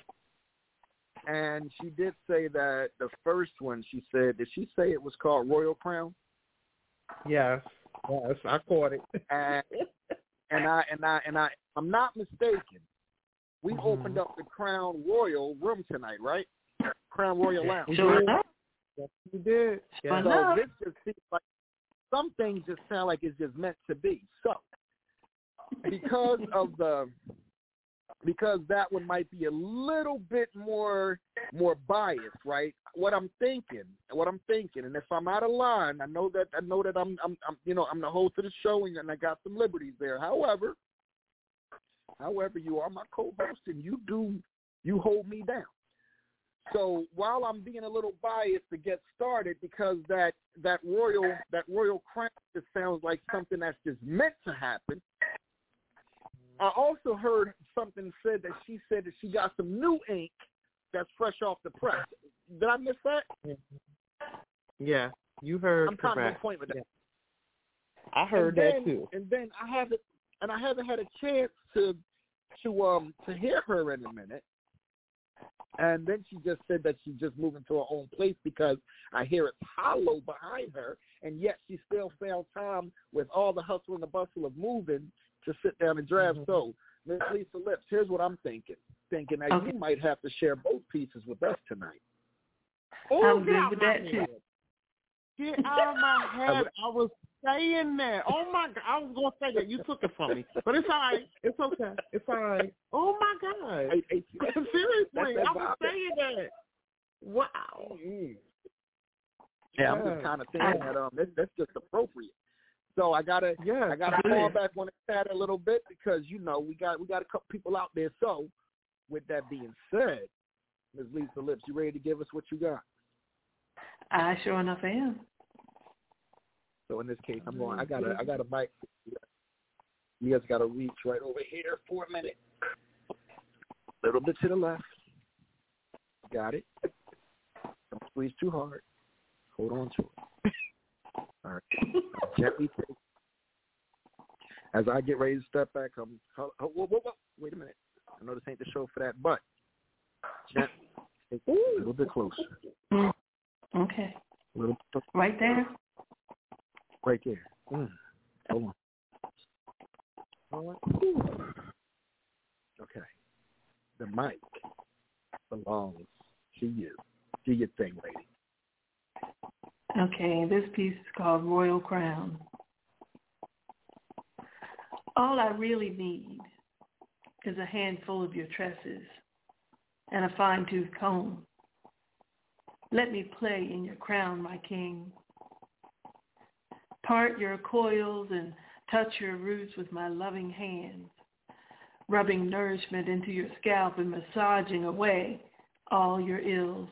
And she did say that the first one, she said, did she say it was called Royal Crown?
Yes. Yes, I caught it.
And, and I and I and I I'm not mistaken. We mm-hmm. opened up the Crown Royal room tonight, right? Crown Royal Lounge.
Sure.
Yes, we did.
Yeah. So this just seems like some things just sound like it's just meant to be. So because of the because that one might be a little bit more more biased, right? What I'm thinking, what I'm thinking, and if I'm out of line, I know that I know that I'm I'm, I'm you know I'm the host of the show and I got some liberties there. However, however, you are my co-host and you do you hold me down. So while I'm being a little biased to get started, because that that royal that royal crown just sounds like something that's just meant to happen. I also heard something said that she said that she got some new ink that's fresh off the press. Did I miss that?
Yeah, you heard.
I'm kind of on point with that.
Yeah. I heard
and then,
that too.
And then I haven't, and I haven't had a chance to to um to hear her in a minute. And then she just said that she's just moving to her own place because I hear it's hollow behind her, and yet she still found time with all the hustle and the bustle of moving to sit down and draft. Mm-hmm. So, Miss Lisa Lips, here's what I'm thinking. Thinking that okay. you might have to share both pieces with us tonight.
Oh,
I'm good with that too.
Get out of my head. I was saying that. Oh my God. I was going to say that. You took it from me. But it's all right. It's okay. It's all right. Oh my God.
Hey, hey,
seriously. I was saying that. Wow.
Mm-hmm. Yeah, I'm just kind of thinking that um, that's, that's just appropriate. So I gotta, yeah, I gotta fall back on the chat a little bit because you know we got we got a couple people out there. So, with that being said, Miz Lisa Lips, you ready to give us what you got?
I sure enough am.
So in this case, I'm going. I got a I got a mic. You guys got to reach right over here for a minute. A little bit to the left. Got it. Don't squeeze too hard. Hold on to it. All right. Gently take. As I get ready to step back, I'm. Oh, whoa, whoa, whoa. Wait a minute. I know this ain't the show for that, but gently take a little bit closer.
Okay.
A little bit.
Right there.
Right there. Mm. Hold on. Hold on. Okay. The mic belongs to you. Do your thing, lady.
Okay, this piece is called Royal Crown. All I really need is a handful of your tresses and a fine-tooth comb. Let me play in your crown, my king. Part your coils and touch your roots with my loving hands, rubbing nourishment into your scalp and massaging away all your ills.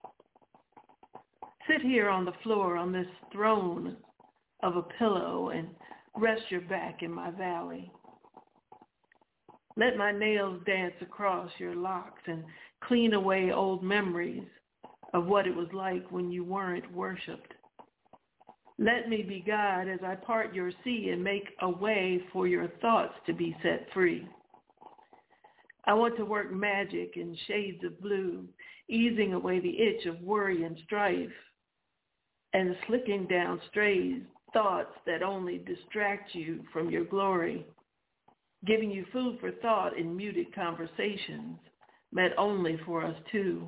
Sit here on the floor on this throne of a pillow and rest your back in my valley. Let my nails dance across your locks and clean away old memories of what it was like when you weren't worshipped. Let me be God as I part your sea and make a way for your thoughts to be set free. I want to work magic in shades of blue, easing away the itch of worry and strife, and slicking down stray thoughts that only distract you from your glory, giving you food for thought in muted conversations, meant only for us two.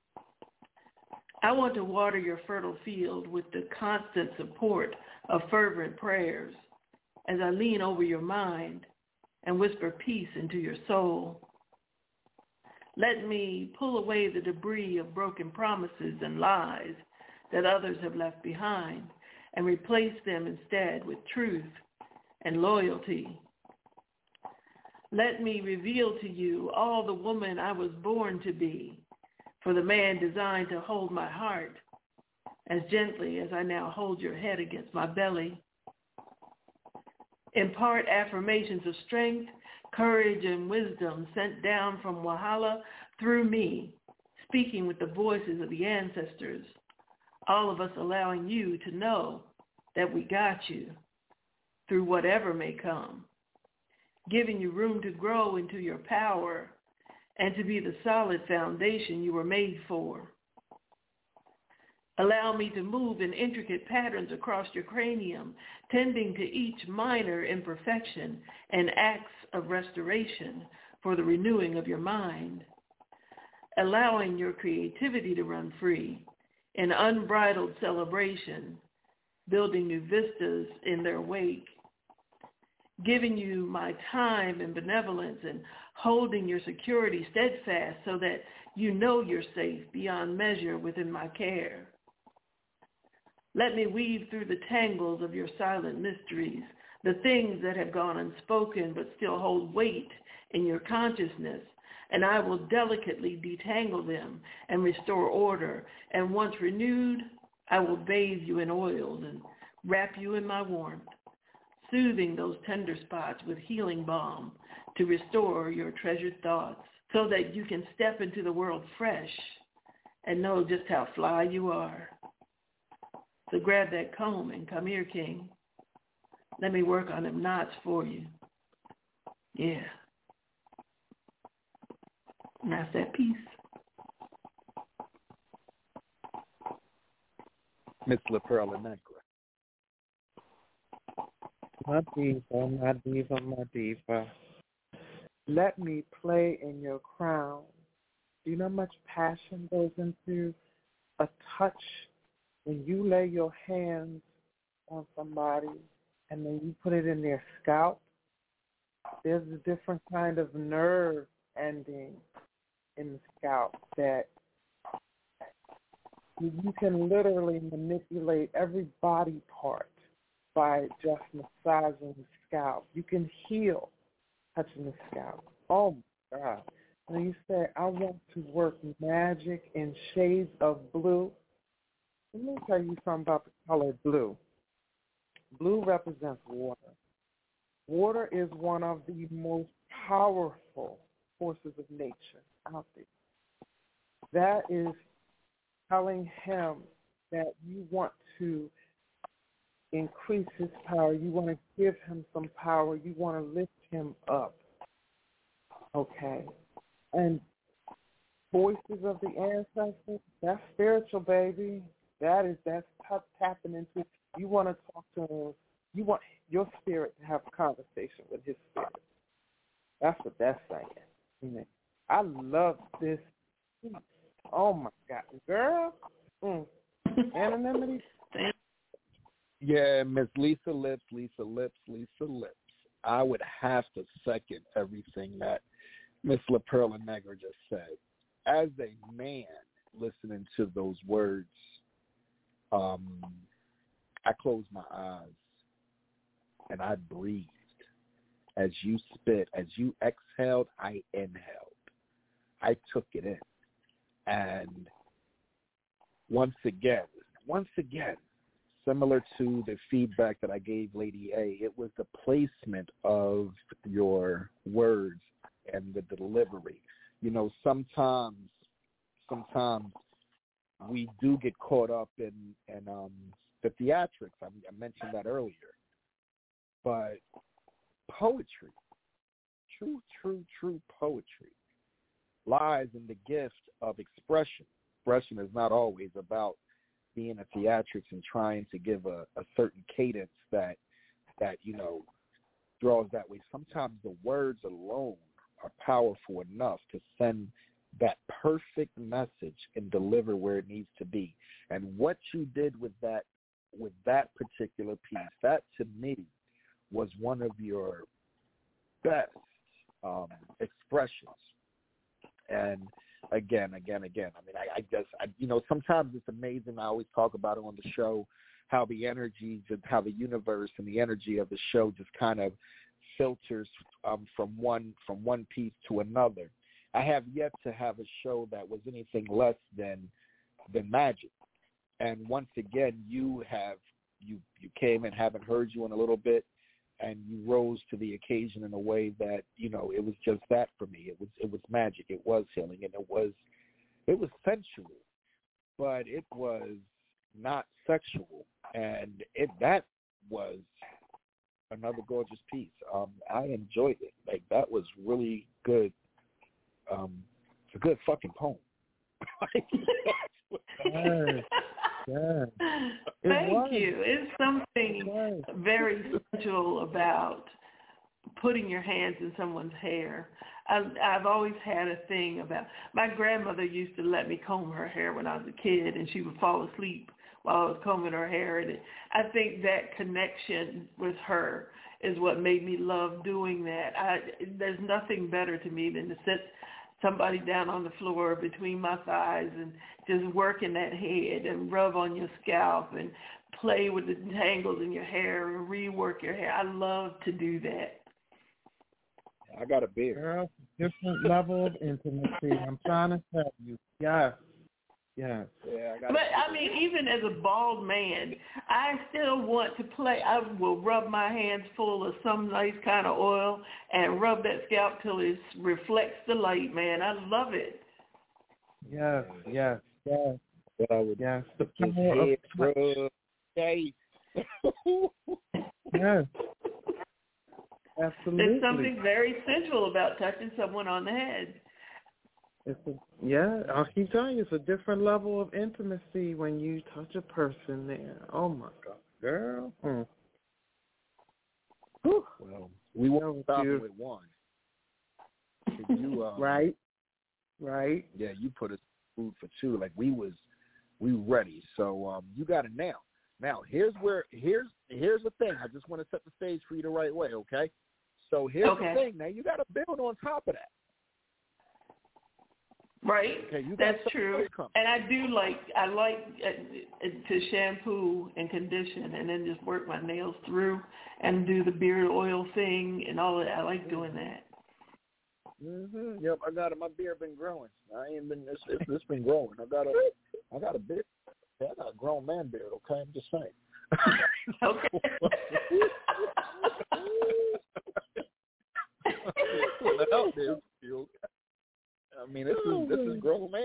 I want to water your fertile field with the constant support of fervent prayers as I lean over your mind and whisper peace into your soul. Let me pull away the debris of broken promises and lies that others have left behind and replace them instead with truth and loyalty. Let me reveal to you all the woman I was born to be, for the man designed to hold my heart as gently as I now hold your head against my belly. Impart affirmations of strength, courage, and wisdom sent down from Wahala through me, speaking with the voices of the ancestors, all of us allowing you to know that we got you through whatever may come, giving you room to grow into your power and to be the solid foundation you were made for. Allow me to move in intricate patterns across your cranium, tending to each minor imperfection and acts of restoration for the renewing of your mind, allowing your creativity to run free in unbridled celebration, building new vistas in their wake, giving you my time and benevolence and holding your security steadfast so that you know you're safe beyond measure within my care. Let me weave through the tangles of your silent mysteries, the things that have gone unspoken but still hold weight in your consciousness, and I will delicately detangle them and restore order. And once renewed, I will bathe you in oils and wrap you in my warmth, soothing those tender spots with healing balm to restore your treasured thoughts so that you can step into the world fresh and know just how fly you are. So grab that comb and come here, King. Let me work on them knots for you. Yeah. And that's that piece.
Miss La Perla Negra.
My diva, my diva, my diva. Let me play in your crown. Do you know how much passion goes into a touch when you lay your hands on somebody and then you put it in their scalp? There's a different kind of nerve ending in the scalp that you can literally manipulate every body part by just massaging the scalp. You can heal touching the scalp. Oh, my God. When you say, I want to work magic in shades of blue, let me tell you something about the color blue. Blue represents water. Water is one of the most powerful forces of nature out there. That is telling him that you want to increase his power. You want to give him some power. You want to lift him up. Okay? And voices of the ancestors, that's spiritual, baby. That is, that's t- tapping into, you want to talk to him. You want your spirit to have a conversation with his spirit. That's what that's saying. I love this. Oh, my God. Girl. Mm. Anonymity.
Yeah, Miss Lisa Lips, Lisa Lips, Lisa Lips. I would have to second everything that Miss La Perla Negra just said. As a man listening to those words, um, I closed my eyes and I breathed. As you spit, as you exhaled, I inhaled. I took it in. And once again, once again, similar to the feedback that I gave Lady A, it was the placement of your words and the delivery. You know, sometimes, sometimes we do get caught up in, in um, the theatrics. I, I mentioned that earlier. But poetry, true, true, true poetry, lies in the gift of expression. Expression is not always about being a theatrics and trying to give a, a certain cadence that, that, you know, draws that way. Sometimes the words alone are powerful enough to send that perfect message and deliver where it needs to be. And what you did with that, with that particular piece, that to me was one of your best um, expressions. And again, again, again, I mean, I, I guess, I, you know, sometimes it's amazing. I always talk about it on the show, how the energies and how the universe and the energy of the show just kind of filters um, from one from one piece to another. I have yet to have a show that was anything less than than magic. And once again, you have you you came and haven't heard you in a little bit, and you rose to the occasion in a way that, you know, it was just that for me. It was it was magic. It was healing, and it was it was sensual, but it was not sexual, and it that was another gorgeous piece. Um, I enjoyed it. Like, that was really good. Um, it's a good fucking poem.
Yes. Yes.
Thank
was.
you. It's something very sensual about putting your hands in someone's hair. I've, I've always had a thing about, my grandmother used to let me comb her hair when I was a kid, and she would fall asleep while I was combing her hair. And it, I think that connection with her is what made me love doing that. I, there's nothing better to me than to sit somebody down on the floor between my thighs and just working that head and rub on your scalp and play with the tangles in your hair and rework your hair. I love to do that.
I got a beard.
Girl, different level of intimacy. I'm trying to tell you. Yes. Yes.
Yeah, I got
But, I mean, even as a bald man, I still want to play. I will rub my hands full of some nice kind of oil and rub that scalp till it reflects the light, man. I love it.
Yes, yes, yes.
But I would
yes. The
just
power of
head
touch.
rub. Hey.
Yes. Absolutely.
There's something very sensual about touching someone on the head.
It's a, yeah, I'll keep telling you, it's a different level of intimacy when you touch a person there. Oh, my God. Girl. Mm.
Well, we won't stop
you.
with one. You, um,
right, right.
Yeah, you put us food for two. Like, we was, we ready. So um, you got it now. Now, here's where, here's here's the thing. I just want to set the stage for you the right way, okay? So here's
Okay.
the thing. Now, you got to build on top of that.
Right,
Okay, you got
that's
something
true.
coming.
And I do like, I like uh, uh, to shampoo and condition and then just work my nails through and do the beard oil thing and all of that. I like doing that.
Mm-hmm. Yep, I got it. My beard been growing. I ain't been, it's, it's, it's been growing. I got a, I got a beard. Yeah, I got a grown man beard, okay? I'm just saying.
Okay.
Put that out there. I mean, this is this is grown man.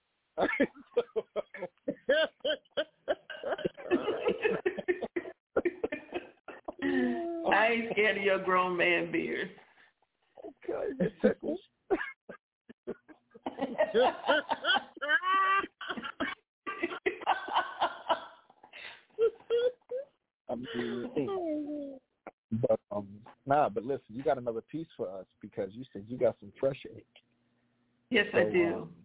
I ain't scared of your grown man beard.
Okay, it tickles. I mean, but um, nah. But listen, you got another piece for us because you said you got some fresh ink.
Yes,
So,
I do.
Um,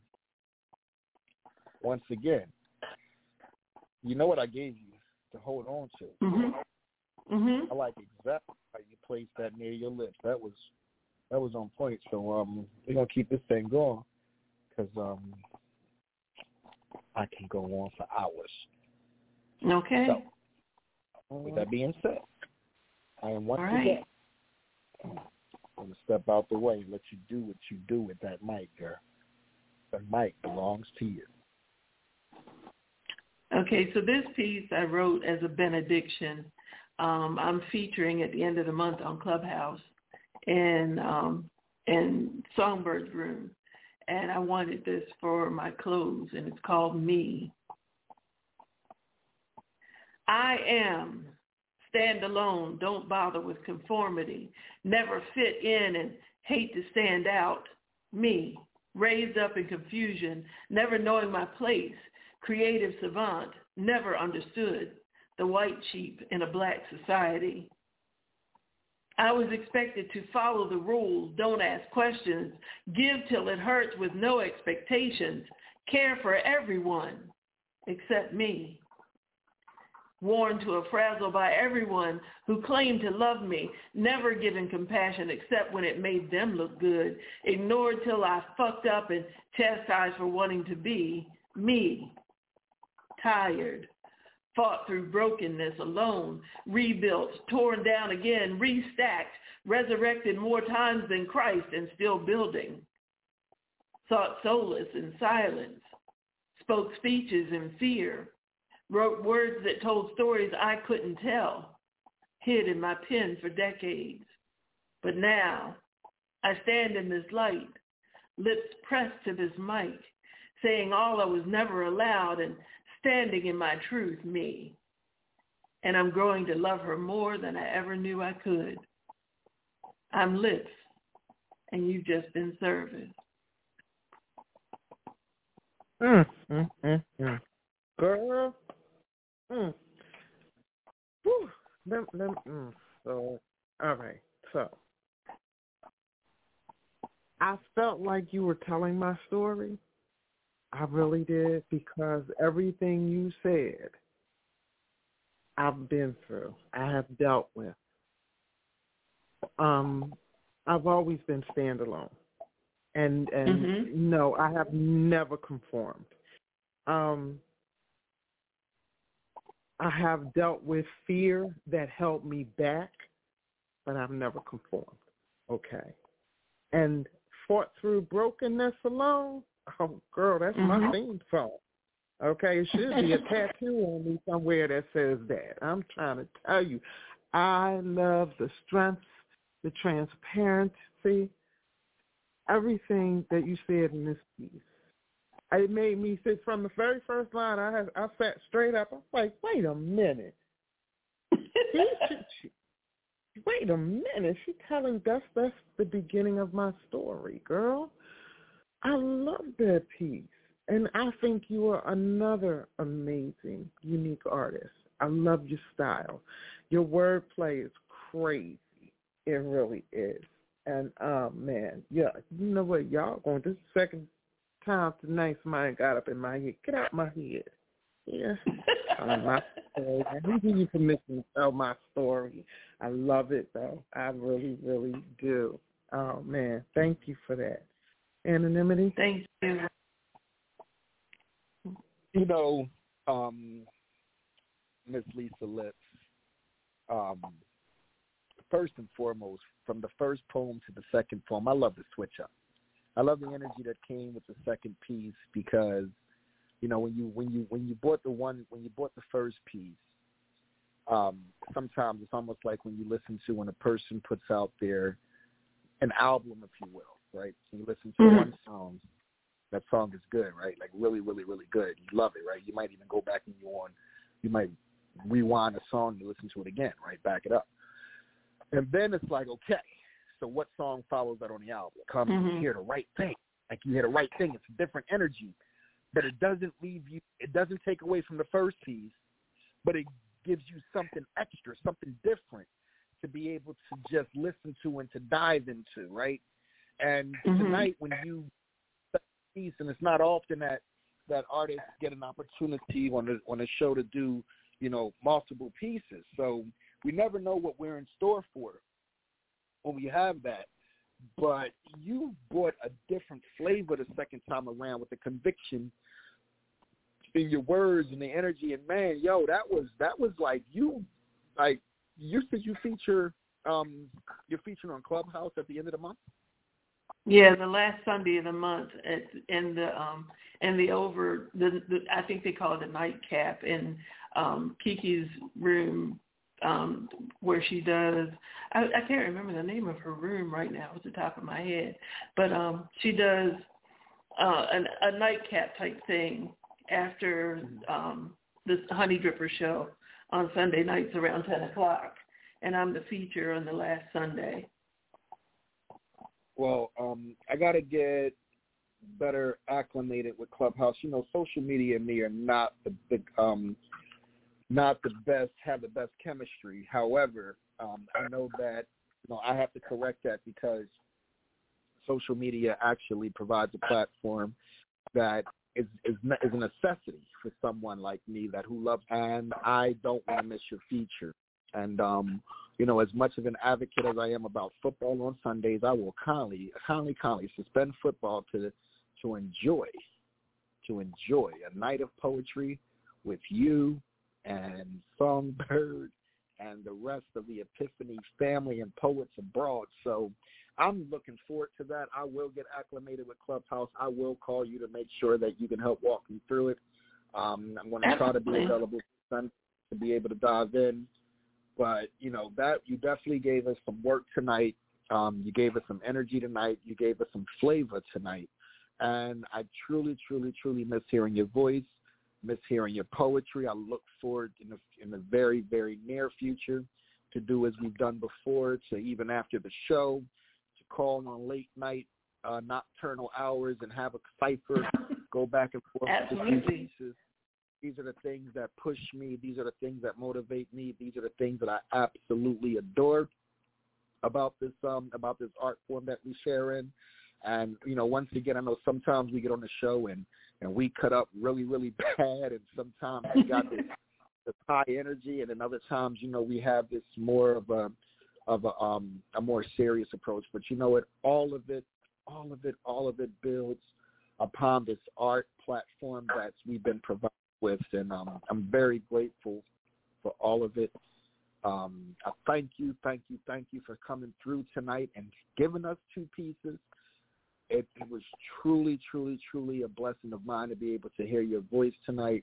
once again, you know what I gave you to hold on to.
Mm-hmm. Mm-hmm.
I like exactly how you placed that near your lips. That was that was on point. So um, we're gonna keep this thing going because um, I can go on for hours.
Okay.
So, with that being said, I am once
All right.
again going to step out the way and let you do what you do with that mic, girl. The mic belongs to you.
Okay, so this piece I wrote as a benediction. Um, I'm featuring at the end of the month on Clubhouse in, um, in Songbird's room. And I wanted this for my close, and it's called Me. I am. Stand alone. Don't bother with conformity. Never fit in and hate to stand out. Me. Raised up in confusion. Never knowing my place. Creative savant. Never understood. The white sheep in a black society. I was expected to follow the rules. Don't ask questions. Give till it hurts with no expectations. Care for everyone except me. Worn to a frazzle by everyone who claimed to love me, never given compassion except when it made them look good, ignored till I fucked up and chastised for wanting to be me. Tired, fought through brokenness alone, rebuilt, torn down again, restacked, resurrected more times than Christ and still building. Sought solace in silence, spoke speeches in fear, wrote words that told stories I couldn't tell, hid in my pen for decades. But now I stand in this light, lips pressed to this mic, saying all I was never allowed and standing in my truth, me. And I'm growing to love her more than I ever knew I could. I'm Lips, and you've just been service.
Mm, mm, mm, mm. Girl. Mm. Whew. Let, let, mm. So, all right. So, I felt like you were telling my story. I really did, because everything you said, I've been through. I have dealt with. Um, I've always been standalone, and and mm-hmm. no, I have never conformed. Um, I have dealt with fear that held me back, but I've never conformed. Okay, and fought through brokenness alone. Oh, girl, that's mm-hmm. my theme song. Okay, it should be a tattoo on me somewhere that says that. I'm trying to tell you, I love the strength, the transparency, everything that you said in this piece. It made me sit from the very first line. I had, I sat straight up. I was like, wait a minute. she, she, she, wait a minute. She's telling that's that's the beginning of my story, girl. I love that piece. And I think you are another amazing, unique artist. I love your style. Your wordplay is crazy. It really is. And, oh, man, yeah, you know what, y'all going, this is the second time tonight somebody got up in my head. Get out my head. Yeah. um, my story. I give you permission to tell my story. I love it, though. I really, really do. Oh, man, thank you for that. Anonymity?
Thank you.
You know, um, Miss Lisa Lips, um, first and foremost, from the first poem to the second poem, I love the switch up. I love the energy that came with the second piece because, you know, when you when you when you bought the one when you bought the first piece, um, sometimes it's almost like when you listen to when a person puts out their an album, if you will, right? So you listen to mm-hmm. one song. That song is good, right? Like really, really, really good. You love it, right? You might even go back and you on, you might rewind a song and listen to it again, right? Back it up. And then it's like, okay, so what song follows that on the album? Come mm-hmm. you hear the right thing. Like you hear the right thing. It's a different energy. But it doesn't leave you, it doesn't take away from the first piece, but it gives you something extra, something different to be able to just listen to and to dive into, right? And mm-hmm. tonight when you piece, and it's not often that that artists get an opportunity on a, on a show to do, you know, multiple pieces. So we never know what we're in store for when we have that. But you brought a different flavor the second time around with the conviction in your words and the energy. And man, yo, that was that was like you, like you said you feature um you're featuring on Clubhouse at the end of the month.
Yeah, the last Sunday of the month at in the um in the over the, the I think they call it the nightcap in um Kiki's room um where she does I, I can't remember the name of her room right now at the top of my head, but um she does uh an, a nightcap type thing after um this Honey Dripper show on Sunday nights around ten o'clock, and I'm the feature on the last Sunday.
Well, um, I got to get better acclimated with Clubhouse. You know, social media and me are not the big, um, not the best, have the best chemistry. However, um, I know that, you know, I have to correct that because social media actually provides a platform that is is, is a necessity for someone like me that who loves, and I don't want to miss your feature. And, um, you know, as much of an advocate as I am about football on Sundays, I will kindly, kindly, kindly suspend football to to enjoy, to enjoy a night of poetry with you, and Songbird and the rest of the Epiphany family and poets abroad. So I'm looking forward to that. I will get acclimated with Clubhouse. I will call you to make sure that you can help walk me through it. Um, I'm going to try to be available to be able to dive in. But, you know, that you definitely gave us some work tonight. Um, you gave us some energy tonight. You gave us some flavor tonight. And I truly, truly, truly miss hearing your voice, miss hearing your poetry. I look forward in the, in the very, very near future to do as we've done before, to even after the show, to call on late night, uh, nocturnal hours and have a cipher, go back and forth.
Absolutely.
Pieces. These are the things that push me. These are the things that motivate me. These are the things that I absolutely adore about this um, about this art form that we share in. And, you know, once again, I know sometimes we get on the show and, and we cut up really, really bad, and sometimes we got this, this high energy, and then other times, you know, we have this more of a of a um a more serious approach. But you know what? All of it, all of it, all of it builds upon this art platform that we've been provided with, and um, I'm very grateful for all of it. Um, I thank you, thank you, thank you for coming through tonight and giving us two pieces. It, it was truly, truly, truly a blessing of mine to be able to hear your voice tonight.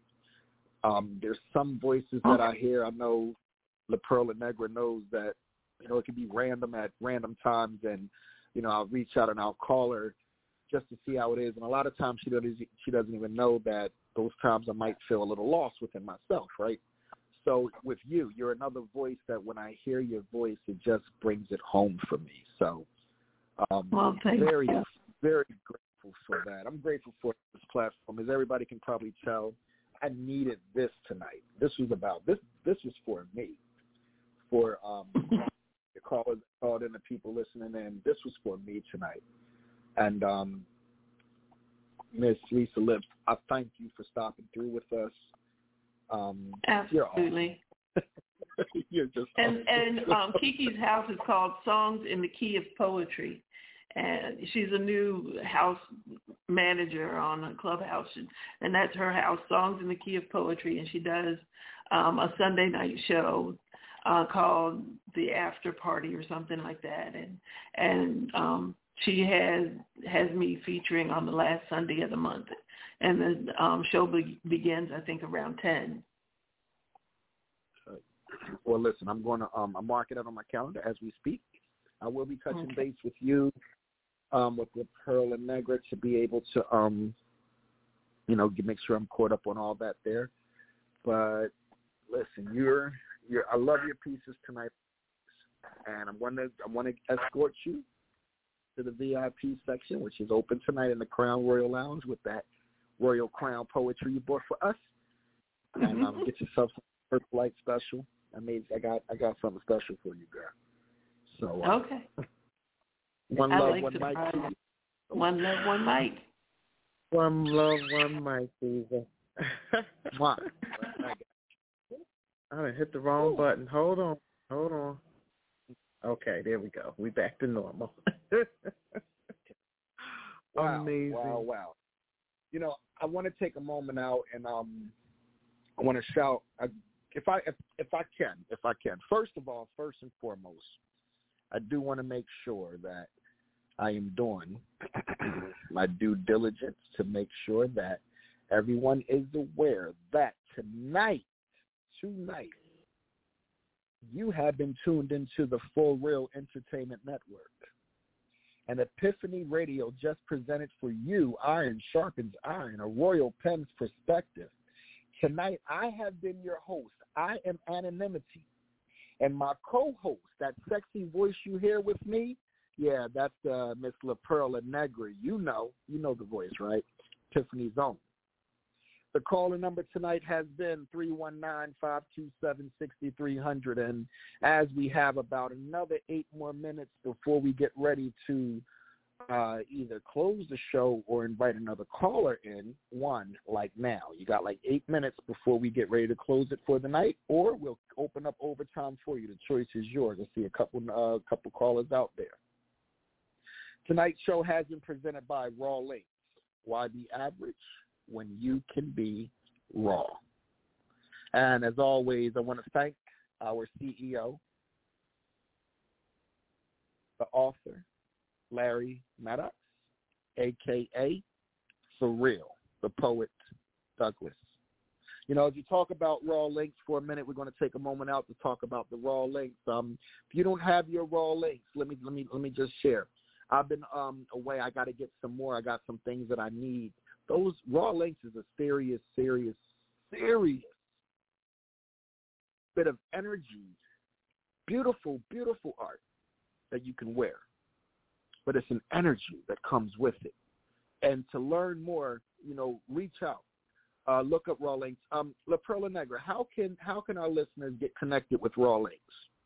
Um, there's some voices that I hear. I know La Perla Negra knows that, you know, it can be random at random times, and, you know, I'll reach out and I'll call her just to see how it is. And a lot of times she doesn't, she doesn't even know that those times I might feel a little lost within myself, right? So with you, you're another voice that when I hear your voice, it just brings it home for me. So um,
well, thank
very,
you.
very grateful for that. I'm grateful for this platform. As everybody can probably tell, I needed this tonight. This was about, this This was for me, for um, the callers called in, the people listening in. This was for me tonight. And um, Miss Lisa Lips, I thank you for stopping through with us. Um,
Absolutely.
You're, you're just
and
awesome.
and um, Kiki's house is called Songs in the Key of Poetry, and she's a new house manager on Clubhouse, and, and that's her house, Songs in the Key of Poetry, and she does um, a Sunday night show uh, called The After Party or something like that, and and um, she has has me featuring on the last Sunday of the month, and the um, show be- begins, I think, around ten.
Well, listen, I'm going to um, I'm marking it on my calendar as we speak. I will be touching
Okay.
base with you, um, with, with Perla Negra, to be able to, um, you know, make sure I'm caught up on all that there. But listen, you're you're I love your pieces tonight, and I'm going to I'm going to escort you to the V I P section, which is open tonight in the Crown Royal Lounge with that Royal Crown poetry you bought for us, and um, get yourself some First Light special. I made I got I got something special for you, girl. So uh,
Okay.
one
I
love,
like
one
to
mic.
try. One love, one mic.
One love, one mic, Caesar.
One.
I done hit the wrong Ooh. button. Hold on. Hold on. Okay, there we go. We back to normal.
Wow,
amazing.
Wow, wow. You know, I want to take a moment out and um, I want to shout, uh, if I if, if I can, if I can. First of all, first and foremost, I do want to make sure that I am doing my due diligence to make sure that everyone is aware that tonight, tonight, you have been tuned into the Full Real Entertainment Network. And Epiphany Radio just presented for you Iron Sharpens Iron, a Royal Pen's perspective. Tonight, I have been your host. I am Anonymity. And my co-host, that sexy voice you hear with me, yeah, that's uh, Miss La Perla Negra. You know, you know the voice, right? Tiffany's own. The caller number tonight has been three one nine, five two seven, six three zero zero. And as we have about another eight more minutes before we get ready to uh, either close the show or invite another caller in, one, like now. You got like eight minutes before we get ready to close it for the night, or we'll open up overtime for you. The choice is yours. I see a couple uh, couple callers out there. Tonight's show has been presented by Raw Links. Why be average when you can be raw? And as always, I want to thank our C E O, the author, Larry Maddox, a k a. For Real, the Poet Douglas. You know, as you talk about raw links for a minute, we're going to take a moment out to talk about the raw links. Um, if you don't have your raw links, let me let me let me just share. I've been um, away. I got to get some more. I got some things that I need. Those raw links is a serious, serious, serious bit of energy. Beautiful, beautiful art that you can wear, but it's an energy that comes with it. And to learn more, you know, reach out. Uh, look up Raw Links. Um, La Perla Negra, how can how can our listeners get connected with Raw Links?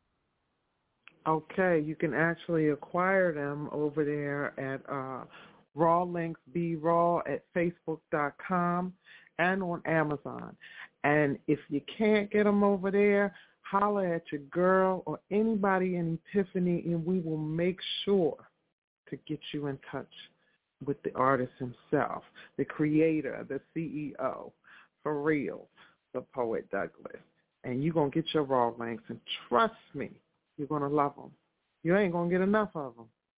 Okay, you can actually acquire them over there at uh, Raw Links Be Raw at Facebook dot com and on Amazon. And if you can't get them over there, holler at your girl or anybody in Epiphany, and we will make sure to get you in touch with the artist himself, the creator, the C E O, For Real, the Poet Douglas. And you're going to get your raw links, and trust me, you're going to love them. You ain't going to get enough of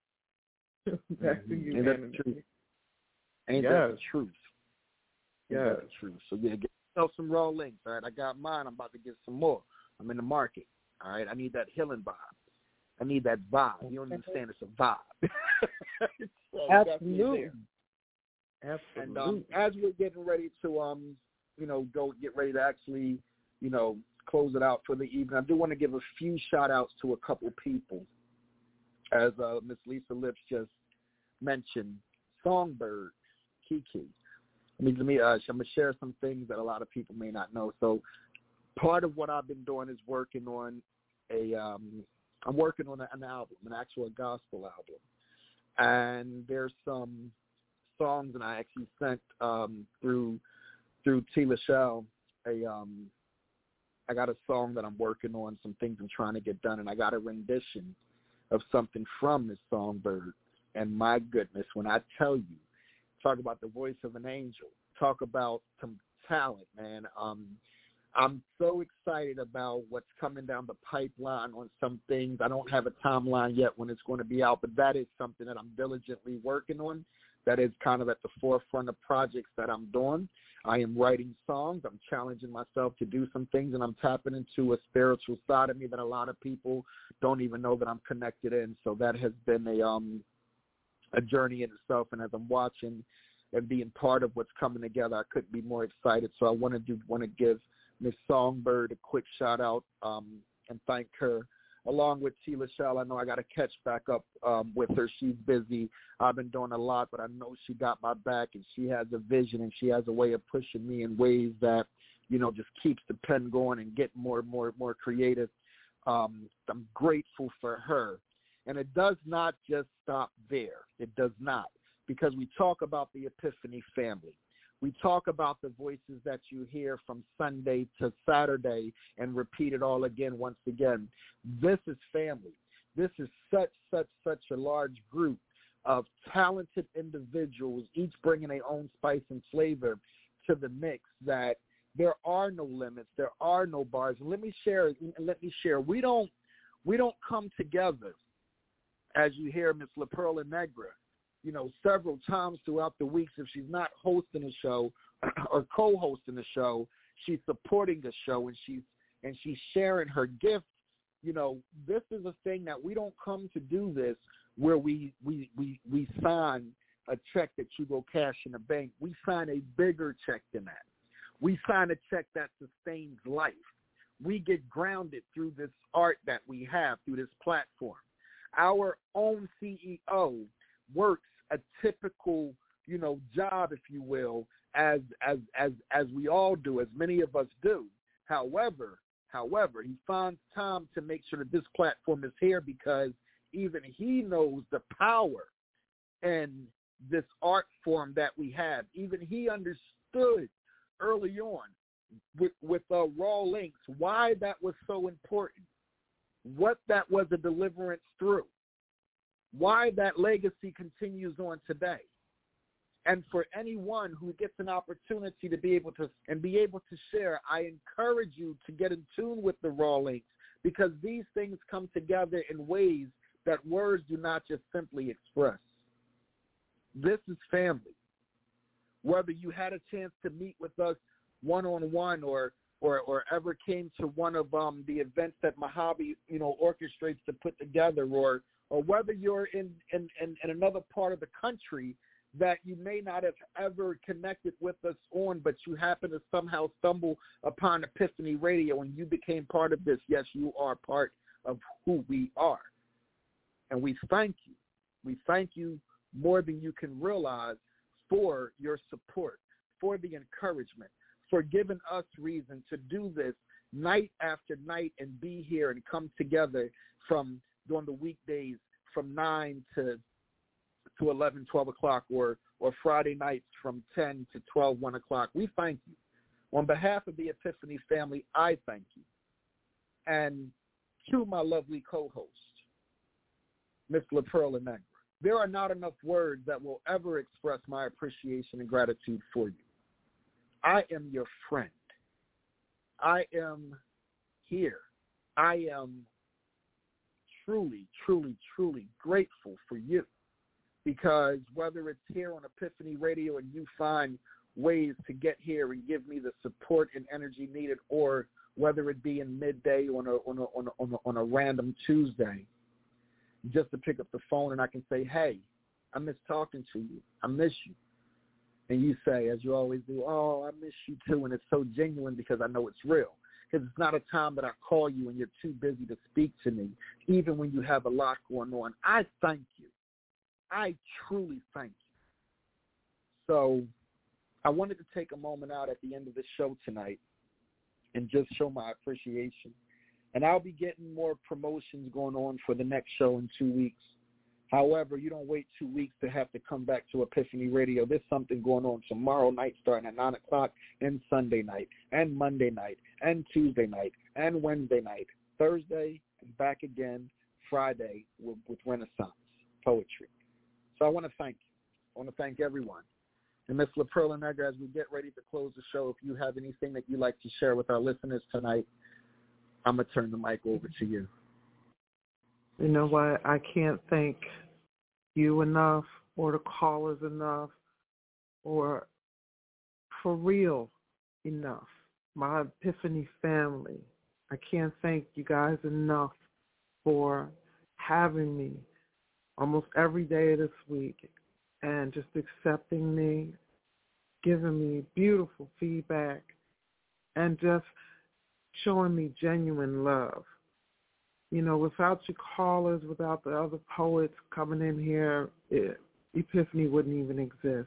them. That's the
mm-hmm. Ain't that the truth? Ain't
yes.
that the truth? Ain't
yes.
that the truth? So, yeah, get yourself some raw links, all right? I got mine. I'm about to get some more. I'm in the market, all right? I need that healing vibe. I need that vibe. You don't understand? It's a vibe. So
absolutely.
Absolutely.
And
um, as we're getting ready to, um, you know, go get ready to actually, you know, close it out for the evening, I do want to give a few shout-outs to a couple people. As uh, Miss Lisa Lips just mentioned, Songbird, Kiki. I mean, let me, uh, I'm going to share some things that a lot of people may not know. So part of what I've been doing is working on a um, – I'm working on an album, an actual gospel album. And there's some songs that I actually sent um, through through T. Lachelle. A, um, I got a song that I'm working on, some things I'm trying to get done, and I got a rendition of something from this Songbird. And my goodness, when I tell you, talk about the voice of an angel, talk about some talent, man. Um, I'm so excited about what's coming down the pipeline on some things. I don't have a timeline yet when it's going to be out, but that is something that I'm diligently working on. That is kind of at the forefront of projects that I'm doing. I am writing songs. I'm challenging myself to do some things, and I'm tapping into a spiritual side of me that a lot of people don't even know that I'm connected in. So that has been a um a journey in itself, and as I'm watching and being part of what's coming together, I couldn't be more excited. So I want to do want to give Miss Songbird a quick shout out um, and thank her. Along with T. Lachelle, I know I got to catch back up um, with her. She's busy. I've been doing a lot, but I know she got my back, and she has a vision, and she has a way of pushing me in ways that, you know, just keeps the pen going and getting more and more, more creative. Um, I'm grateful for her. And it does not just stop there. It does not, because we talk about the Epiphany family. We talk about the voices that you hear from Sunday to Saturday and repeat it all again once again. This is family. This is such, such, such a large group of talented individuals, each bringing their own spice and flavor to the mix, that there are no limits. There are no bars. And let me share, let me share. We don't, we don't come together, as you hear Miss La Perla Negra, you know, several times throughout the weeks. If she's not hosting a show or co-hosting the show, she's supporting the show, and she's and she's sharing her gift. You know, this is a thing that we don't come to do this where we we we we sign a check that you go cash in the bank. We sign a bigger check than that. We sign a check that sustains life. We get grounded through this art that we have, through this platform. Our own C E O works a typical, you know, job, if you will, as as as as we all do, as many of us do. However, however, he finds time to make sure that this platform is here, because even he knows the power in this art form that we have. Even he understood early on with with uh, Raw Links why that was so important, what that was a deliverance through, why that legacy continues on today. And for anyone who gets an opportunity to be able to and be able to share, I encourage you to get in tune with the Raw Links, because these things come together in ways that words do not just simply express. This is family. Whether you had a chance to meet with us one-on-one or or, or ever came to one of um, the events that Mojave, you know, orchestrates to put together, or or whether you're in, in, in, in another part of the country that you may not have ever connected with us on, but you happen to somehow stumble upon Epiphany Radio and you became part of this. Yes, you are part of who we are. And we thank you. We thank you more than you can realize for your support, for the encouragement, for giving us reason to do this night after night and be here and come together from during the weekdays from nine to to eleven, twelve o'clock, or, or Friday nights from ten to twelve, one o'clock. We thank you. On behalf of the Epiphany family, I thank you. And to my lovely co-host, Miss LaPerla Negra, there are not enough words that will ever express my appreciation and gratitude for you. I am your friend. I am here. I am truly, truly, truly grateful for you, because whether it's here on Epiphany Radio and you find ways to get here and give me the support and energy needed, or whether it be in midday on a on a on a, on a, on a random Tuesday, just to pick up the phone and I can say, hey, I miss talking to you. I miss you. And you say, as you always do, oh, I miss you too. And it's so genuine because I know it's real. Because it's not a time that I call you and you're too busy to speak to me, even when you have a lot going on. I thank you. I truly thank you. So I wanted to take a moment out at the end of the show tonight and just show my appreciation. And I'll be getting more promotions going on for the next show in two weeks. However, you don't wait two weeks to have to come back to Epiphany Radio. There's something going on tomorrow night starting at nine o'clock, and Sunday night, and Monday night, and Tuesday night, and Wednesday night, Thursday, and back again Friday with, with Renaissance Poetry. So I want to thank you. I want to thank everyone. And Miss LaPerla Negra, as we get ready to close the show, if you have anything that you'd like to share with our listeners tonight, I'm going to turn the mic over to you.
You know what? I can't thank you enough, or the callers enough, or for real enough. My Epiphany family, I can't thank you guys enough for having me almost every day of this week and just accepting me, giving me beautiful feedback, and just showing me genuine love. You know, without your callers, without the other poets coming in here, it, Epiphany wouldn't even exist.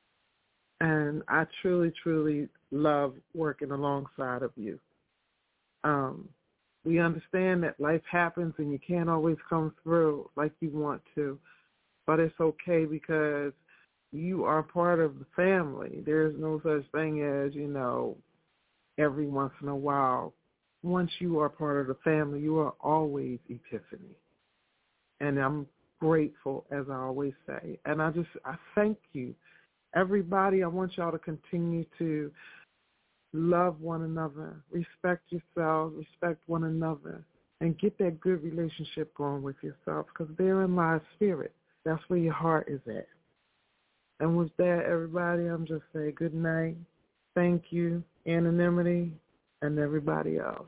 And I truly, truly love working alongside of you. Um, we understand that life happens and you can't always come through like you want to, but it's okay because you are part of the family. There's no such thing as, you know, every once in a while. Once you are part of the family, you are always Epiphany. And I'm grateful, as I always say. And I just, I thank you. Everybody, I want y'all to continue to love one another, respect yourselves, respect one another, and get that good relationship going with yourself, because therein lies spirit. That's where your heart is at. And with that, everybody, I'm just saying good night. Thank you, Anonymity, and everybody else.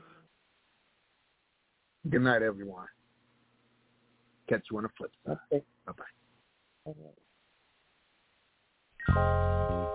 Good night, everyone. Catch you on the flip side.
Okay.
Bye-bye.
All right.